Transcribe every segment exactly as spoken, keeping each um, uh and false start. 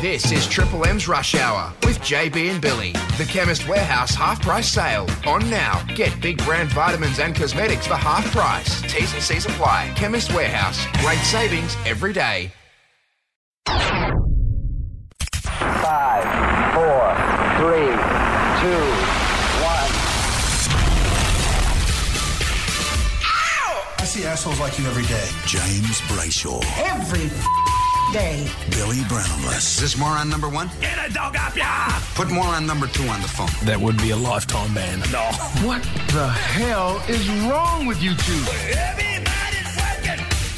This is Triple M's Rush Hour with J B and Billy. The Chemist Warehouse half-price sale. On now. Get big brand vitamins and cosmetics for half price. T's and C's apply. Chemist Warehouse. Great savings every day. Five, four, three, two, one. I see assholes like you every day. James Brayshaw. Every day. Billy Brownless. Is this more on number one? Get a dog up, ya! Put more on number two on the phone. That would be a lifetime ban. No. What the hell is wrong with you two? Everybody's working.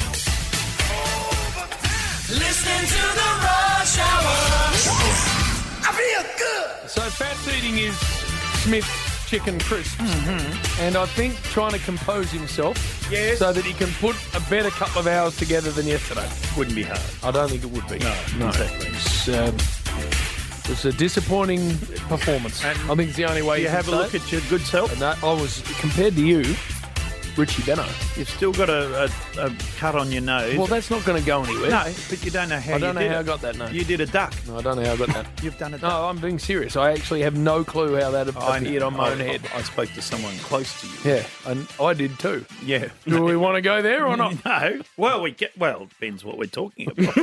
Listening to the Rush Hour. I feel good. So Fats eating his Smith chicken crisps, mm-hmm. and I think trying to compose himself yes. so that he can put a better couple of hours together than yesterday. Wouldn't be hard. I don't think it would be. No, no. exactly. It's, um, it's a disappointing performance. And I think it's the only way you, you have a look it. at your good self. And that, I was, compared to you, Richie Benno. You've still got a, a, a cut on your nose. Well, that's not going to go anywhere. No, but you don't know how I don't you know did how it. I got that, no. You did a duck. No, I don't know how I got that. You've done a duck. No, I'm being serious. I actually have no clue how that I appeared know. on my I, own head. I, I spoke to someone close to you. Yeah, and I did too. Yeah. Do we want to go there or not? No. Well, we get. Well, it depends what we're talking about.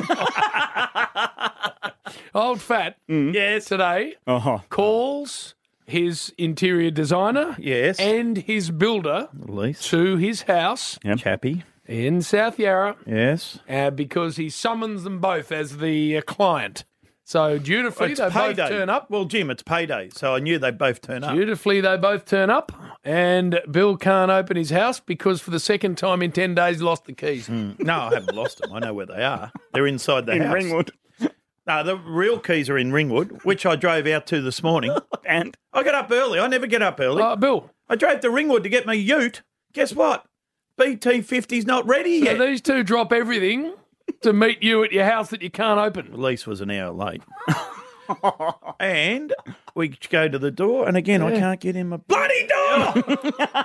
Old Fat, mm. yes, today uh-huh. calls his interior designer, yes, and his builder, Elise, to his house, yep. Chappie, in South Yarra, yes, uh, because he summons them both as the uh, client. So dutifully, it's they payday. both turn up. Well, Jim, it's payday, so I knew they'd both turn up. Dutifully, they both turn up, and Bill can't open his house because for the second time in ten days, he lost the keys. Mm. No, I haven't lost them. I know where they are. They're inside the in house. Ringwood. No, the real keys are in Ringwood, which I drove out to this morning. And I got up early. I never get up early. Uh, Bill. I drove to Ringwood to get my ute. Guess what? B T fifty's not ready So yet. these two drop everything to meet you at your house that you can't open. Lease was an hour late. And we go to the door, and again, Yeah. I can't get in my bloody door.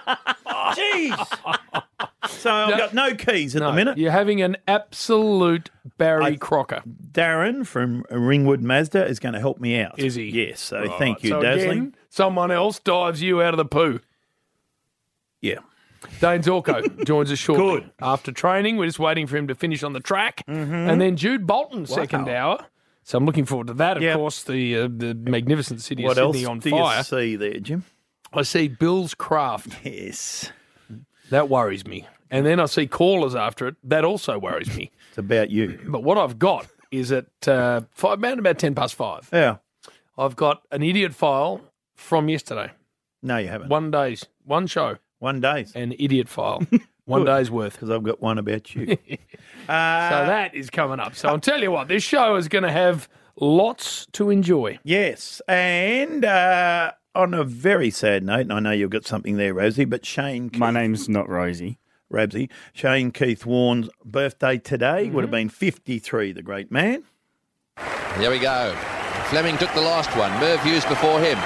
Jeez. So I've No. got no keys at No, the minute. You're having an absolute Barry I- Crocker. Darren from Ringwood Mazda is going to help me out. Is he? Yes. So Right. thank you, so Dazzling. Again, someone else dives you out of the poo. Yeah. Dane Zorko joins us shortly. Good. After training, we're just waiting for him to finish on the track. Mm-hmm. And then Jude Bolton, second hour. So I'm looking forward to that. Of Yep. course, the uh, the magnificent city What of else Sydney on do fire. you see there, Jim? I see Bill's Craft. Yes. That worries me. And then I see callers after it. That also worries me. It's about you. But what I've got is at uh, five, around about ten past five. Yeah. I've got an idiot file from yesterday. No, you haven't. One day's, one show, One day's. an idiot file. One Good. day's worth. Because I've got one about you. So that is coming up. So I'll tell you what, this show is going to have lots to enjoy. Yes. And uh, on a very sad note, and I know you've got something there, Rosie, but Shane... my name's not Rosie. Rabsy. Shane Keith Warren's birthday today Mm-hmm. would have been fifty-three, the great man. Here we go. Fleming took the last one. Merv Hughes before him.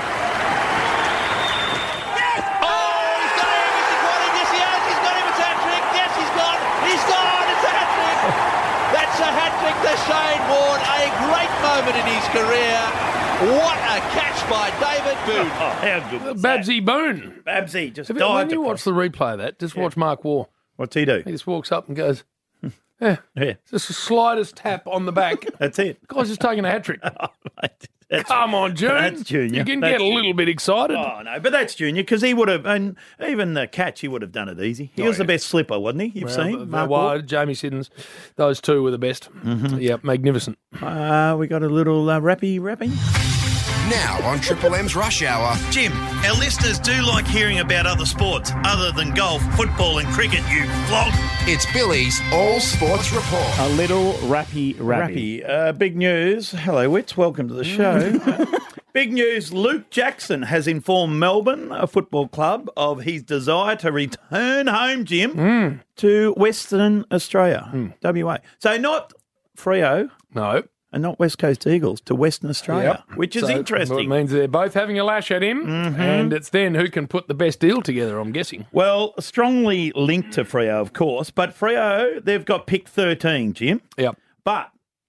Yes! Oh, he's got him. Is he got him? Yes, he has. He's got him. It's a hat-trick. Yes, he's gone. He's gone. It's a hat-trick. That's a hat-trick to Shane Warne. A great moment in his career. What a catch by David Boone. Oh, how good was Babsy Boone. that? Babsy just Have you- died. When you watch the replay of that, just watch Mark Waugh. What's he do? He just walks up and goes, yeah, Yeah, just the slightest tap on the back. that's it. Guy's just taking a hat-trick. That's, Come on, June. That's Junior. You can That's get a little bit excited. Oh, no, but that's Junior, because he would have, and even the catch, he would have done it easy. He Oh, was the yeah. best slipper, wasn't he? You've Well, seen? uh, Mark well, Waugh? Jamie Siddons, those two were the best. Mm-hmm. Yeah, magnificent. Uh, we got a little uh, rappy rapping. Now on Triple M's Rush Hour. Jim, our listeners do like hearing about other sports other than golf, football and cricket, you flog. It's Billy's All Sports Report. A little rappy rappy. Rappy. Uh, big news. Hello, Wits. Welcome to the show. Big news. Luke Jackson has informed Melbourne, a football club, of his desire to return home, Jim, Mm. to Western Australia, Mm. W A. So not Freo No. and not West Coast Eagles, to Western Australia, Yep. which is So interesting. It means they're both having a lash at him, Mhm. and it's then who can put the best deal together, I'm guessing. Well, strongly linked to Freo, of course, but Freo, they've got pick thirteen, Jim. Yep. But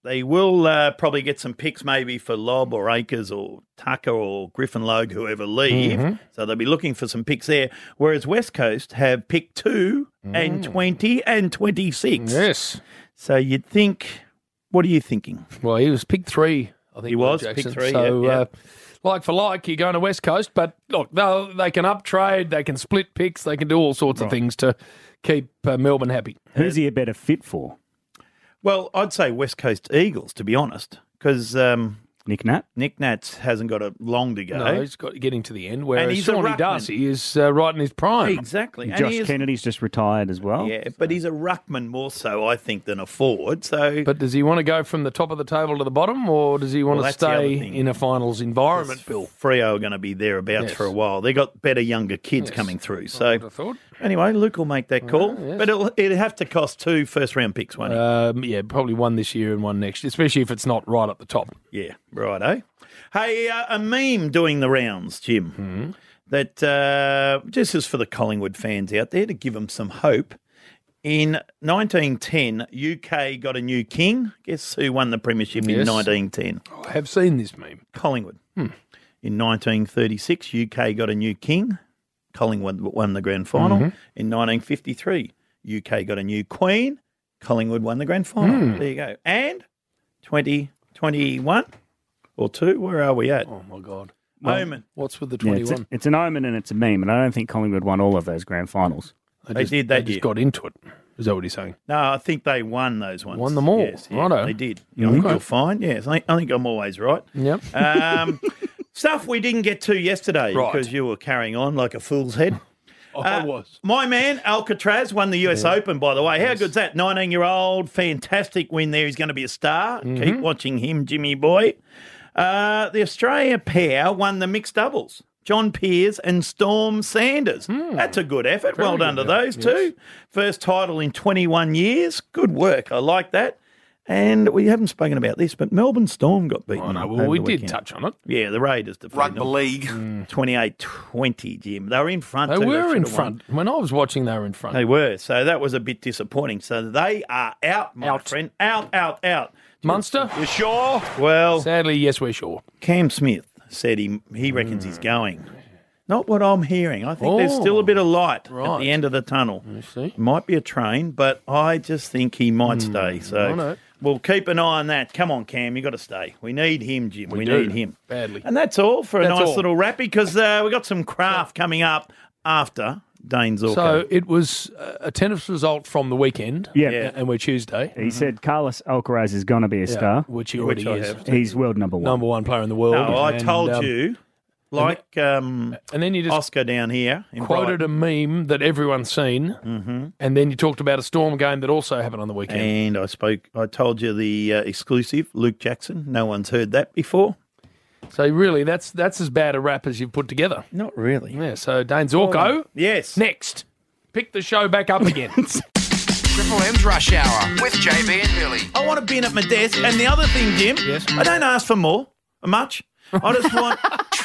They will uh, probably get some picks maybe for Lobb or Akers or Tucker or Griffin Logue, whoever leave. Mhm. So they'll be looking for some picks there. Whereas West Coast have pick two and twenty and twenty-six. Yes. So you'd think, what are you thinking? Well, he was pick three, I think. He was Will pick Jackson. three, So, yeah, yeah. Uh, like for like, you're going to West Coast. But look, they'll, they can up trade, they can split picks, they can do all sorts of things to keep uh, Melbourne happy. Who's he a better fit for? Well, I'd say West Coast Eagles, to be honest, because um, Nick Nat? Nick Nats hasn't got a long to go. No, he's got getting to the end, whereas he's a Shawnee ruckman. Darcy is uh, right in his prime. Exactly. And Josh he is- Kennedy's just retired as well. Yeah, but he's a ruckman more so, I think, than a forward. So, But does he want to go from the top of the table to the bottom, or does he want Well, to that's the other stay thing. in a finals environment, Bill? Freo are going to be thereabouts Yes. for a while. They got better younger kids Yes. coming through. I So would have thought. anyway, Luke will make that call, yes. but it'll it'll have to cost two first round picks, won't it? Um, yeah, probably one this year and one next, especially if it's not right at the top. Yeah, righto. Hey, uh, a meme doing the rounds, Jim. Mm-hmm. That uh, just is for the Collingwood fans out there to give them some hope. In nineteen ten, U K got a new king. Guess who won the premiership in Yes. nineteen ten? I have seen this meme. Collingwood. Hmm. In nineteen thirty-six, U K got a new king. Collingwood won the grand final. Mhm. In nineteen fifty-three, U K got a new queen. Collingwood won the grand final. Hmm. There you go. And twenty twenty-one or two, where are we at? Oh, my God. Omen. What's with the Yeah, it's, twenty-one? a- it's an omen and it's a meme, and I don't think Collingwood won all of those grand finals. They, They just, did that They just year. got into it. Is that what he's saying? No, I think they won those ones. Won them all. Yes, yeah, Righto. they did. Yeah, I think Okay. you'll find. Yes, I think, I think I'm always right. Yep. Um, stuff we didn't get to yesterday Right. because you were carrying on like a fool's head. I Uh, was. My man, Alcatraz, won the U S Open, by the way. How good's that? nineteen-year-old, fantastic win there. He's going to be a star. Mm-hmm. Keep watching him, Jimmy boy. Uh, the Australia pair won the mixed doubles. John Peers and Storm Sanders. That's a good effort. Hmm. Very well done good to effort, those two. First title in twenty-one years. Good work. I like that. And we haven't spoken about this, but Melbourne Storm got beaten. Oh, no, well, over we the did weekend. touch on it. Yeah, the Raiders defeated Rugby them. league. twenty-eight twenty, Jim. They were in front. They too. were in should have front. won. When I was watching, they were in front. They were. So that was a bit disappointing. So they are out, my Out. friend. Out, out, out. Munster? You sure? Well, Sadly, yes, we're sure. Cam Smith said he he reckons he's going. Not what I'm hearing. I think there's still a bit of light at right. the end of the tunnel. You see? It might be a train, but I just think he might stay. So I know. we'll keep an eye on that. Come on, Cam, you got to stay. We need him, Jim. We, We do. need him Badly. And that's all for a That's nice all. little rappy because uh, we got some craft coming up after Dane Zorko. So it was uh, a tennis result from the weekend. Yeah. Yeah. And we're Tuesday. He said Carlos Alcaraz is going to be a Yeah, star. which he Which already I is. have. He's world number one. Number one player in the world. no, I And, told um, you, like um, And then you just Oscar down here in quoted Brighton. a meme that everyone's seen, mm-hmm. and then you talked about a Storm game that also happened on the weekend. And I spoke. I told you the uh, exclusive, Luke Jackson. No one's heard that before. So really, that's that's as bad a rap as you've put together. Not really. Yeah. So Dane Zorko, Yes. next, pick the show back up again. Triple M's Rush Hour with J B and Billy. I want to be in at my desk. And the other thing, Jim, Yes. I don't ask for more, much. I just want.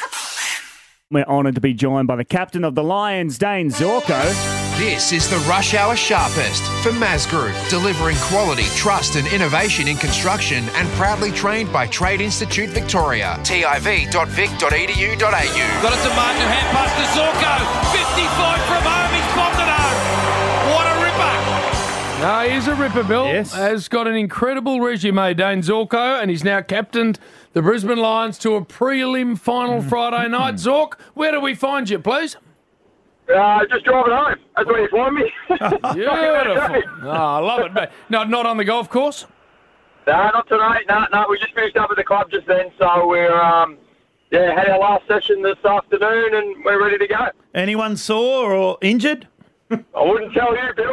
We're honoured to be joined by the captain of the Lions, Dane Zorko. This is the Rush Hour Sharpest for Maz Group, delivering quality, trust and innovation in construction and proudly trained by Trade Institute Victoria. T I V dot vic dot e d u dot a u. Got it to Martin, hand pass to Zorko. fifty-five from home, he's popped it home. What a ripper. No, he's a ripper, Bill. Yes. Has got an incredible resume, Dane Zorko, and he's now captained the Brisbane Lions to a prelim final Friday night. Zork, where do we find you, please? Uh, just driving home. That's where you find me. Beautiful. Oh, I love it. But no, not on the golf course? No, not tonight. No, no. We just finished up at the club just then, so we're um, yeah had our last session this afternoon, and we're ready to go. Anyone sore or injured? I wouldn't tell you, Bill.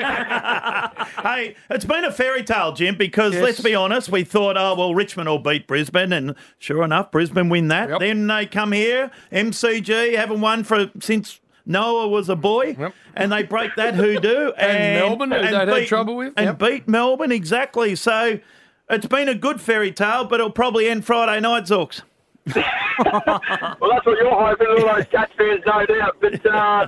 Hey, it's been a fairy tale, Jim, because Yes. let's be honest, we thought, oh, well, Richmond will beat Brisbane, and sure enough, Brisbane win that. Yep. Then they come here, M C G, haven't won for since Noah was a boy, Yep. and they break that hoodoo. and, Melbourne, who they'd had trouble with, And yep. beat Melbourne, exactly. So it's been a good fairy tale, but it'll probably end Friday night, Zorks. Well, that's what you're hoping, all those Cats fans, no doubt. But, uh,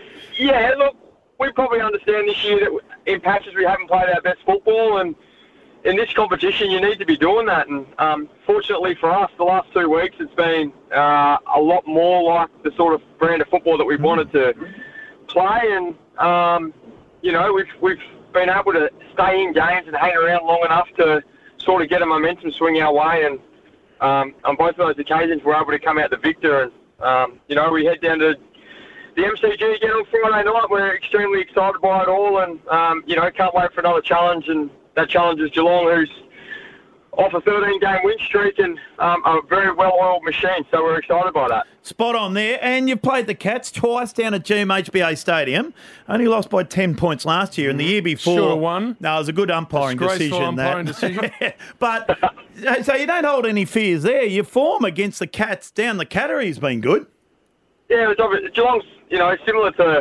yeah, look, we probably understand this year that in patches we haven't played our best football, and in this competition, you need to be doing that. And um, fortunately for us, the last two weeks, it's been uh, a lot more like the sort of brand of football that we've wanted to play. And, um, you know, we've, we've been able to stay in games and hang around long enough to sort of get a momentum swing our way. And um, on both of those occasions, we're able to come out the victor. And, um, you know, we head down to the M C G again on Friday night. We're extremely excited by it all. And, um, you know, can't wait for another challenge. And that challenge is Geelong, who's off a thirteen-game win streak and um, a very well-oiled machine. So we're excited by that. Spot on there. And you've played the Cats twice down at G M H B A Stadium. Only lost by ten points last year, and the year before. Sure won. No, it was a good umpiring Disgraceful decision. umpiring that. decision. But, so you don't hold any fears there. Your form against the Cats down the Cattery has been good. Yeah, it's obvious. Geelong's, you know, similar to,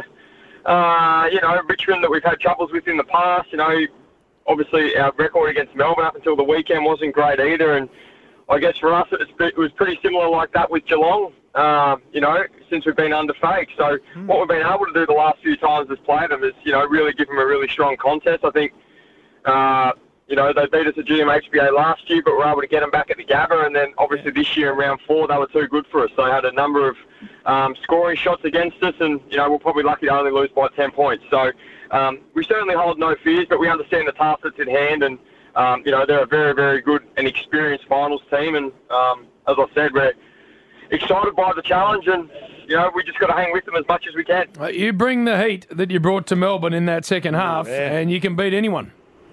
uh, you know, Richmond that we've had troubles with in the past. You know, obviously our record against Melbourne up until the weekend wasn't great either. And I guess for us, it was pretty similar like that with Geelong, uh, you know, since we've been under fake. So mm. what we've been able to do the last few times is play them is, you know, really give them a really strong contest. I think, uh, you know, they beat us at G M H B A last year, but we're able to get them back at the Gabba. And then obviously this year in round four, they were too good for us. They had a number of um, scoring shots against us, and, you know, we're probably lucky to only lose by ten points. So um, we certainly hold no fears, but we understand the task that's in hand. And, um, you know, they're a very, very good and experienced finals team. And um, as I said, we're excited by the challenge, and, you know, we just got to hang with them as much as we can. Uh, you bring the heat that you brought to Melbourne in that second half, yeah. and you can beat anyone.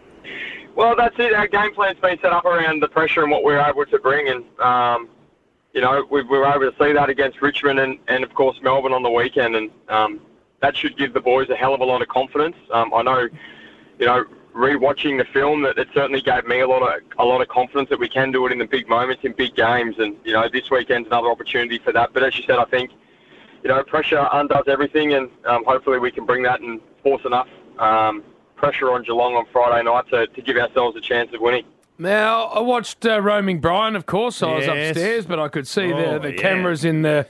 Well, that's it. Our game plan's been set up around the pressure and what we're able to bring. And, um, you know, we, we were able to see that against Richmond and, and, of course, Melbourne on the weekend. And um, that should give the boys a hell of a lot of confidence. Um, I know, you know, re-watching the film, that it certainly gave me a lot of a lot of confidence that we can do it in the big moments, in big games. And, you know, this weekend's another opportunity for that. But as you said, I think, you know, pressure undoes everything. And um, hopefully we can bring that and force enough um pressure on Geelong on Friday night to, to give ourselves a chance of winning. Now, I watched uh, Roaming Brian, of course. I was Yes. upstairs, but I could see Oh, the, the yeah. cameras in the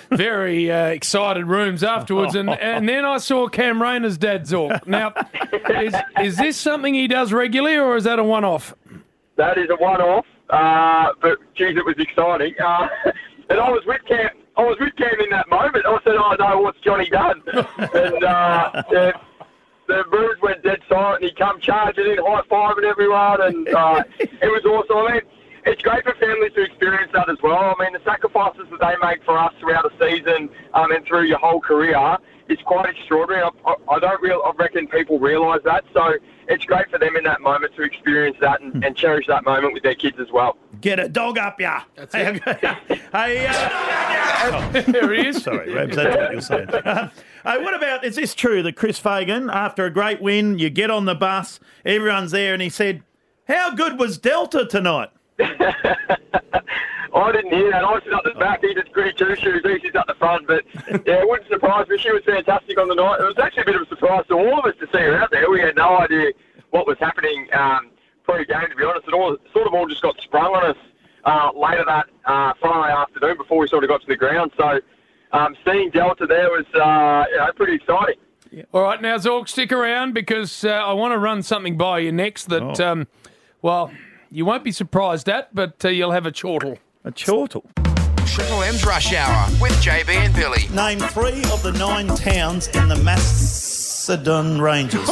very uh, excited rooms afterwards. And, and then I saw Cam Rayner's dad, Zork. Now, is, is this something he does regularly, or is that a one-off? That is a one-off, uh, but, geez, it was exciting. Uh, and I was with Cam. I was with Cam in that moment. I said, oh, no, what's Johnny done? and, uh, yeah, the rooms went dead silent, and he come charging in, high-fiving everyone, and uh, it was awesome. I mean, it's great for families to experience that as well. I mean, the sacrifices that they make for us throughout the season um, and through your whole career is quite extraordinary. I, I, I don't real, I reckon people realise that, so it's great for them in that moment to experience that and, and cherish that moment with their kids as well. Get a dog up ya. That's it. Hey, uh, There he is. Sorry, Rabs, that's what you're saying. Uh, hey, what about, is this true that Chris Fagan, after a great win, you get on the bus, everyone's there, and he said, how good was Delta tonight? I didn't hear that. I was at the back. He just gritty two shoes. He sits at the front. But, yeah, it wouldn't surprise me. She was fantastic on the night. It was actually a bit of a surprise to all of us to see her out there. We had no idea what was happening um, pre-game, to be honest. It all sort of all just got sprung on us uh, later that uh, Friday afternoon before we sort of got to the ground. So um, seeing Delta there was uh, you know, pretty exciting. All right, now, Zork, stick around because uh, I want to run something by you next that, Oh. um, well, you won't be surprised at, but uh, you'll have a chortle. A chortle. Triple M's Rush Hour with J B and Billy. Name three of the nine towns in the Macedon Ranges.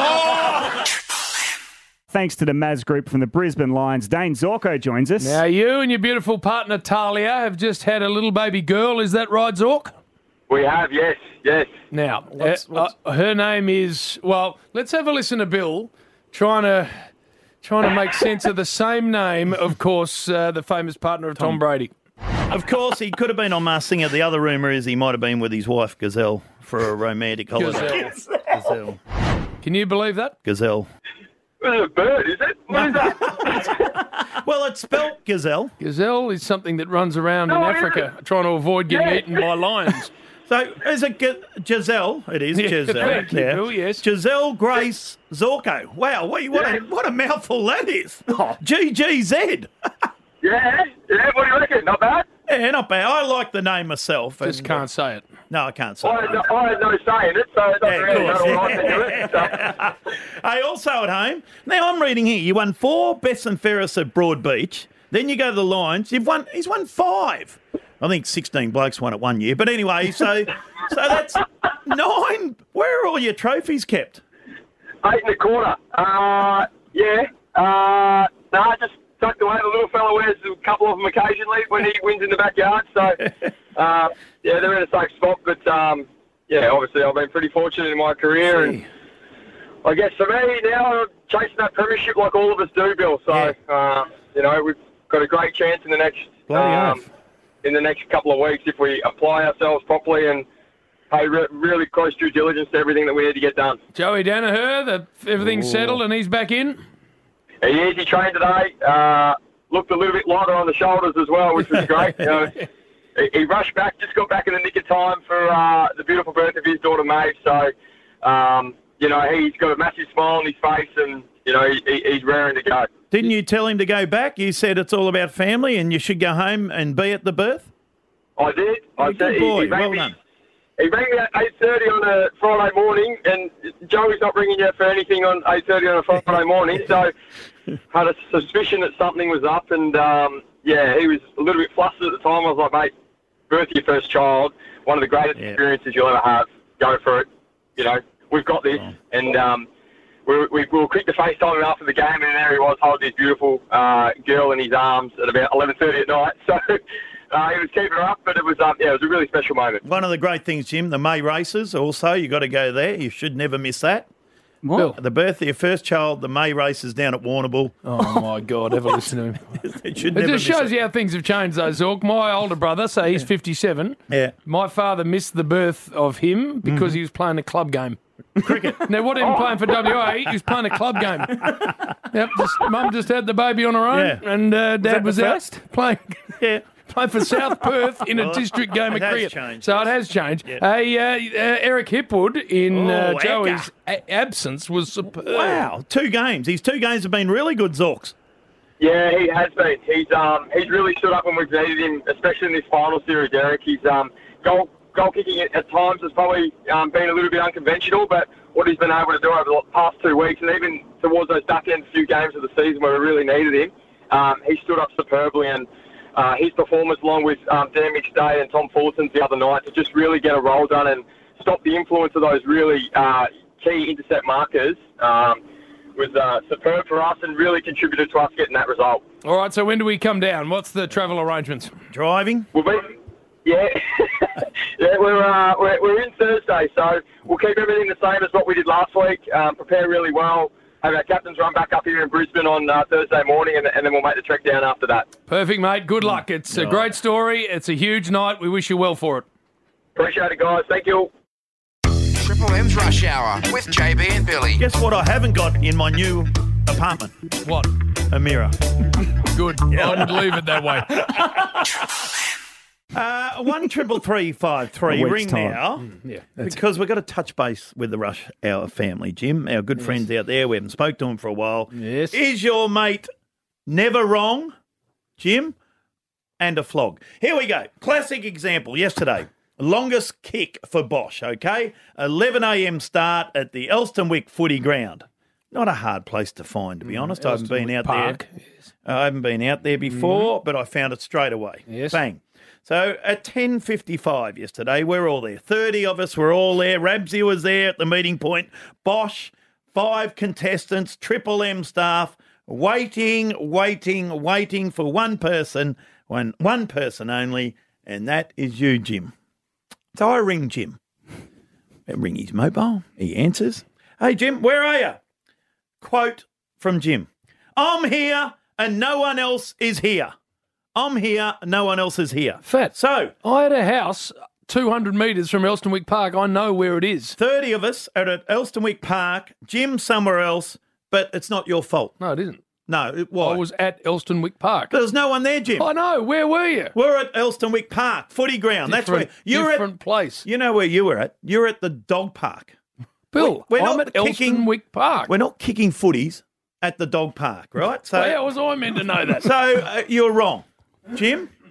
Thanks to the Maz Group from the Brisbane Lions, Dane Zorko joins us. Now, you and your beautiful partner, Talia, have just had a little baby girl. Is that right, Zork? We have, yes, yes. Now, What's- uh, what's- uh, her name is, well, let's have a listen to Bill trying to trying to make sense of the same name, of course, uh, the famous partner of Tom, Tom Brady. Of course, he could have been on Masked Singer. The other rumour is he might have been with his wife, Gazelle, for a romantic holiday. Gazelle. Gazelle. Can you believe that? Gazelle. Well, a bird, is it? What is that? Well, it's spelt Gazelle. Gazelle is something that runs around No, in it Africa trying to avoid getting Yeah. eaten by lions. So, is it G- Giselle? It is Yeah, Giselle. thank you, Bill, yes. Giselle Grace Zorko. Wow, what, what, a, what a mouthful that is. G G Z. yeah, yeah, what do you reckon? Not bad? Yeah, not bad. I like the name myself. Just and, can't say it. No, I can't say I had, no, I had no say in it, so it doesn't Yeah, of really course. matter what I think of it. So. Hey, also at home, now I'm reading here, you won four best and fairest at Broadbeach. Then you go to the Lions. You've won. He's won five. I think sixteen blokes won it one year. But anyway, so so that's nine. Where are all your trophies kept? Eight and a quarter. Uh, yeah. Uh, no, nah, just tucked away. The little fella wears a couple of them occasionally when he wins in the backyard. So, uh, yeah, they're in a safe spot. But, um, yeah, obviously I've been pretty fortunate in my career. And I guess for me now, I'm chasing that premiership like all of us do, Bill. So, yeah. uh, you know, we've got a great chance in the next um, in the next couple of weeks if we apply ourselves properly and pay re- really close due diligence to everything that we need to get done. Joey Danaher, that everything's Ooh. settled and he's back in? He is. He trained today. Uh, looked a little bit lighter on the shoulders as well, which was great. You know, he, he rushed back, just got back in the nick of time for uh, the beautiful birth of his daughter, Maeve. So, um, you know, he's got a massive smile on his face and, you know, he, he, he's raring to go. Didn't you tell him to go back? You said it's all about family and you should go home and be at the birth? I did. I Good said, boy. He, he well me, done. He rang me at eight thirty on a Friday morning, and Joey's not ringing you for anything on eight thirty on a Friday morning, so had a suspicion that something was up, and, um, yeah, he was a little bit flustered at the time. I was like, mate, birth of your first child, one of the greatest yeah. experiences you'll ever have. Go for it. You know, we've got this, oh. and um, we, we, we were quick to FaceTime him after the game, and there he was holding his beautiful uh, girl in his arms at about eleven thirty at night, so... Uh, he was keeping her up, but it was um, yeah, it was a really special moment. One of the great things, Jim, the May races also, you got to go there. You should never miss that. What? The birth of your first child, the May races down at Warrnambool. Oh, my God, ever listen to him. it should it never just miss shows it. you how things have changed, though, Zork. My older brother, so he's fifty-seven. Yeah. My father missed the birth of him because Mm-hmm. he was playing a club game. Cricket. Now, what, even Oh. playing for W A, he was playing a club game. Yep, just, Mum just had the baby on her own, Yeah. and uh, Dad was, the out first? playing... Yeah. Playing for South Perth in a Well, district game it of has cricket. changed, so yes. it has changed. Yeah. Hey, uh, uh, Eric Hipwood, in uh, Oh, Joey's a- absence, was superb. Wow, two games. His two games have been really good, Zorks. Yeah, he has been. He's um he's really stood up when we've needed him, especially in this final series, Eric. He's um goal goal kicking at, at times has probably um, been a little bit unconventional, but what he's been able to do over the past two weeks, and even towards those back end few games of the season where we really needed him, um, he stood up superbly. And uh, his performance, along with um, Dan McStay and Tom Fullerton's the other night, to just really get a roll done and stop the influence of those really uh, key intercept markers. Um, was uh, superb for us and really contributed to us getting that result. All right, so when do we come down? What's the travel arrangements? Driving? We'll be, yeah, yeah, we're, uh, we're we're in Thursday, so we'll keep everything the same as what we did last week. Um, prepare really well. Have our captains run back up here in Brisbane on uh, Thursday morning, and, and then we'll make the trek down after that. Perfect, mate. Good luck. It's a Right. great story. It's a huge night. We wish you well for it. Appreciate it, guys. Thank you. Triple M's Rush Hour with J B and Billy. Guess what I haven't got in my new apartment? What? A mirror. Good. I would leave it that way. Uh, one triple three five three. A week's Ring time. now. Yeah, that's Because we've got to touch base with the Rush Hour family, Jim. Our good friends out there. We haven't spoke to them for a while. Yes. Is your mate never wrong, Jim? And a flog. Here we go. Classic example. Yesterday, longest kick for Bosch, okay? eleven a.m. start at the Elstonwick footy ground. Not a hard place to find, to be honest. I haven't been Elstonwick out Park. there. I haven't been out there before, but I found it straight away. Yes. Bang. So at ten fifty-five yesterday, we're all there. thirty of us were all there. Rabsy was there at the meeting point. Bosch, five contestants, Triple M staff, waiting, waiting, waiting for one person, one, one person only, and that is you, Jim. So I ring Jim. I ring his mobile. He answers. Hey, Jim, where are you? Quote from Jim. I'm here and no one else is here. I'm here, no one else is here. Fat. So, I had a house two hundred metres from Elstonwick Park. I know where it is. thirty of us are at Elstonwick Park, Jim somewhere else, but it's not your fault. No, it isn't. No, it was. I was at Elstonwick Park. There's no one there, Jim. I know. Where were you? We're at Elstonwick Park, footy ground. That's where Different- you were different at. place. You know where you were at? You're at the dog park. Bill, We're I'm not at kicking- Elstonwick Park. We're not kicking footies at the dog park, right? So, How was I meant to know that? so uh, you're wrong, Jim.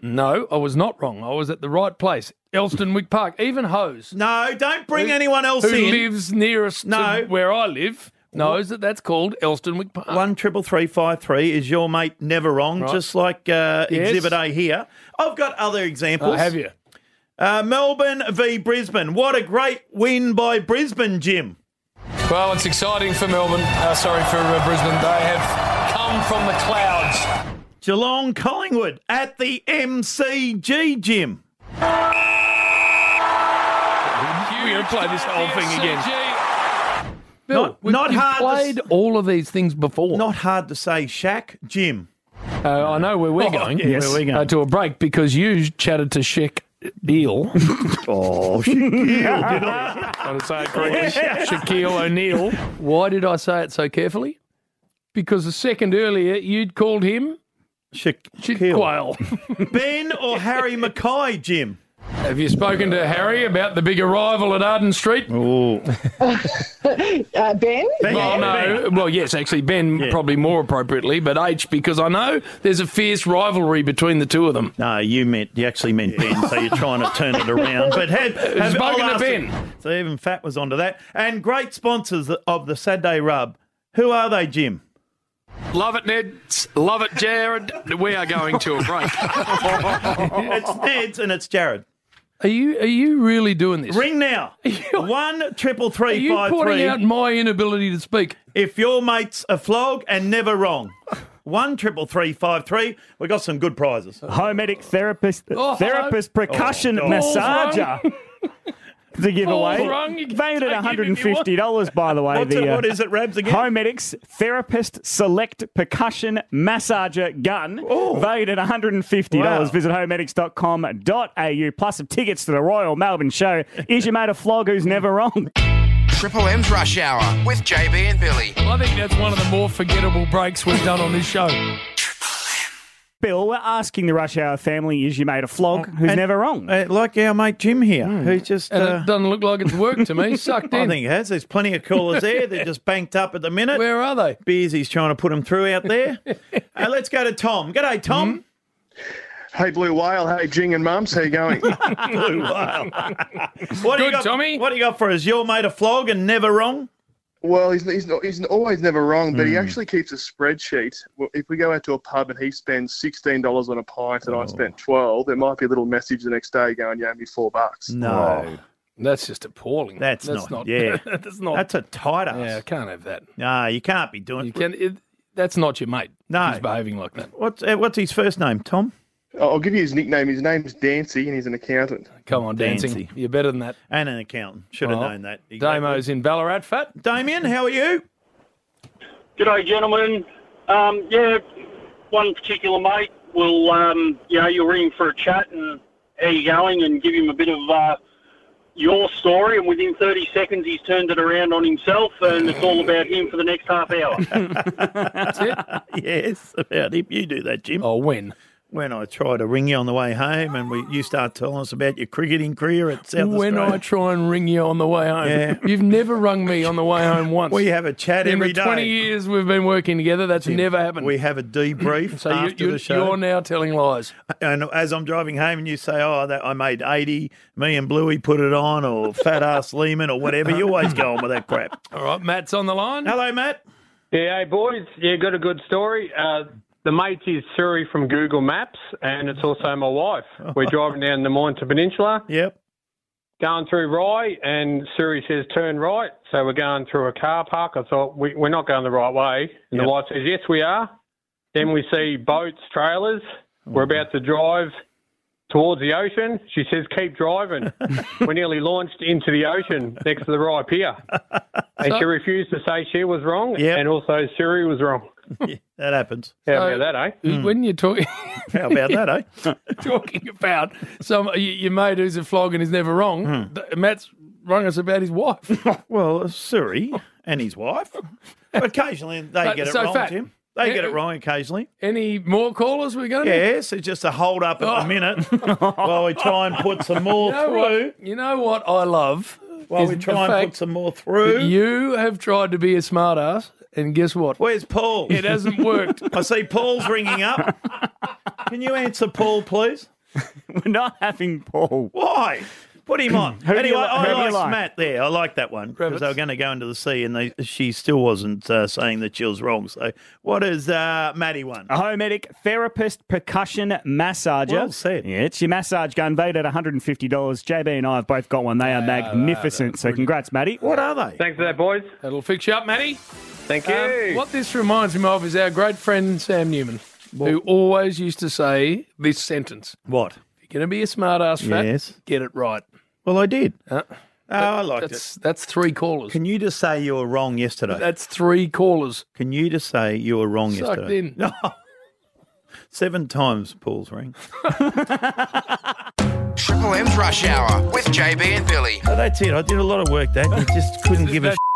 No, I was not wrong. I was at the right place. Elstonwick Park. Even Hose. No, don't bring who, anyone else who in. Who lives nearest no. to where I live knows that that's called Elstonwick Park. One triple three five three is your mate never wrong, right. just like uh, yes. Exhibit A here. I've got other examples. Uh, have you? Uh, Melbourne v Brisbane. What a great win by Brisbane, Jim. Well, it's exciting for Melbourne. Uh, sorry for uh, Brisbane. They have come from the clouds. Geelong Collingwood at the M C G, Jim. We're going to play this whole thing again. Bill, not we've, not you've hard played to, all of these things before. Not hard to say, Shaq, Jim. Uh, I know where we're oh, going. Yes. Where we're going. Uh, to a break because you chatted to Shaq Eel. oh, Shaquille, did I? I want to say it correctly. Shaquille O'Neal. Why did I say it so carefully? Because a second earlier you'd called him Sha- Quail. Ben or Harry Mackay, Jim? Have you spoken to Harry about the big arrival at Arden Street? Oh, uh, Ben? Ben? Well, no. Ben. Well, yes, actually, Ben yeah. probably more appropriately, but H, because I know there's a fierce rivalry between the two of them. No, you meant you actually meant Ben, so you're trying to turn it around. But have, have spoken to Ben. Him. So even Fat was onto that. And great sponsors of the Saturday Rub. Who are they, Jim? Love it, Ned. Love it, Jared. We are going to a break. It's Ned's and it's Jared. Are you are you really doing this? Ring now. One triple three Are you five pointing three. out my inability to speak? If your mate's a flog and never wrong. One triple three five three. We got some good prizes. Homedic therapist, Oh, therapist percussion oh, massager. The giveaway. Paul's wrong. You can Valued at take one hundred fifty dollars, by the way. What's the, it, uh, what is it, Rabs, again? Homedics Therapist Select Percussion Massager Gun. Oh. Valued at one hundred fifty dollars. Wow. Visit homedics dot com dot a u. Plus some tickets to the Royal Melbourne Show. Is your mate a flog who's never wrong? Triple M's Rush Hour with J B and Billy. I think that's one of the more forgettable breaks we've done on this show. Bill, we're asking the Rush Hour family, is your mate a flog who's And, never wrong? Uh, like our mate Jim here, mm. who just... And uh, it doesn't look like it's worked to me. Sucked in. I think it has. There's plenty of callers there. They're just banked up at the minute. Where are they? Bearsy's trying to put them through out there. uh, let's go to Tom. G'day, Tom. Mm-hmm. Hey, Blue Whale. Hey, Jing and Mums. How you going? Blue Whale. what Good, do you got, Tommy. What do you got for us? Your mate a flog and never wrong? Well, he's he's, not, he's always never wrong, but Mm. he actually keeps a spreadsheet. Well, if we go out to a pub and he spends sixteen dollars on a pint and Oh. I spent twelve, there might be a little message the next day going, you owe me four bucks. No. Oh, that's just appalling. That's, that's not, not. Yeah. that's not. That's a tight ass. Yeah, I can't have that. No, you can't be doing You can. It, that's not your mate. No. He's behaving like that. What's, uh, what's his first name, Tom? I'll give you his nickname. His name's Dancy and he's an accountant. Come on, dancing. Dancy. You're better than that. And an accountant. Should have Well, known that. Damo's in Ballarat, Fat. Damien, how are you? G'day, gentlemen. Um, yeah, one particular mate will, um, you know, you'll ring him for a chat and how you going and give him a bit of uh, your story, and within thirty seconds he's turned it around on himself and it's all about him for the next half hour. That's it? Yes, about him. You do that, Jim. Oh, when? When I try to ring you on the way home and we you start telling us about your cricketing career at South When Australia. I try and ring you on the way home. Yeah. You've never rung me on the way home once. We have a chat in every the day. twenty years we've been working together, that's Jim, never happened. We have a debrief so you, after you, the show. you're now telling lies. And as I'm driving home and you say, oh, that I made eighty, me and Bluey put it on, or fat ass Lehman or whatever, you always go on with that crap. All right, Matt's on the line. Hello, Matt. Yeah, hey, boys. Yeah, got a good story. Uh, the mate is Suri from Google Maps, and it's also my wife. We're driving down the Mornington Peninsula. Yep. Going through Rye, and Suri says, turn right. So we're going through a car park. I thought, we, we're not going the right way. And Yep. the wife says, yes, we are. Then we see boats, trailers. We're about to drive towards the ocean. She says, keep driving. We're nearly launched into the ocean next to the Rye Pier. And So- she refused to say she was wrong, Yep. and also Suri was wrong. Yeah, that happens. How So- about that, eh? When you're talking, How about that, eh? talking about some y- your mate who's a flog and is never wrong, Hmm. th- Matt's rung us about his wife. Well, Suri and his wife. Occasionally they But- get it so wrong, Fat, Jim. They get eh, it wrong occasionally. Any more callers we're going to? Yes, it's just a hold up at the minute while we try and put some more You know through. what? You know what I love? While is we the try and fact put some more through. that you have tried to be a smart ass, and guess what? Where's Paul? It hasn't worked. I see Paul's ringing up. Can you answer Paul, please? We're not having Paul. Why? Put him on. Who do Anyway, you li- I who do you like like? Matt there. I like that one because they were going to go into the sea and they, she still wasn't uh, saying that she was wrong. So what is uh, Matty one? A homedic therapist percussion massager. Well said. Yeah, it's your massage gun, valued at one hundred fifty dollars. J B and I have both got one. They are magnificent. So congrats, Matty. What are they? Thanks for that, boys. That'll fix you up, Matty. Thank you. Um, what this reminds me of is our great friend Sam Newman, who always used to say this sentence. What? If you're going to be a smart ass fat, Yes. get it right. Well, I did. Uh, oh, I liked that's, it. That's three callers. Can you just say you were wrong yesterday? That's three callers. Can you just say you were wrong Sucked yesterday? in. No. Seven times Paul's ring. Triple M's Rush Hour with J B and Billy. Oh, that's it. I did a lot of work that. You just couldn't give a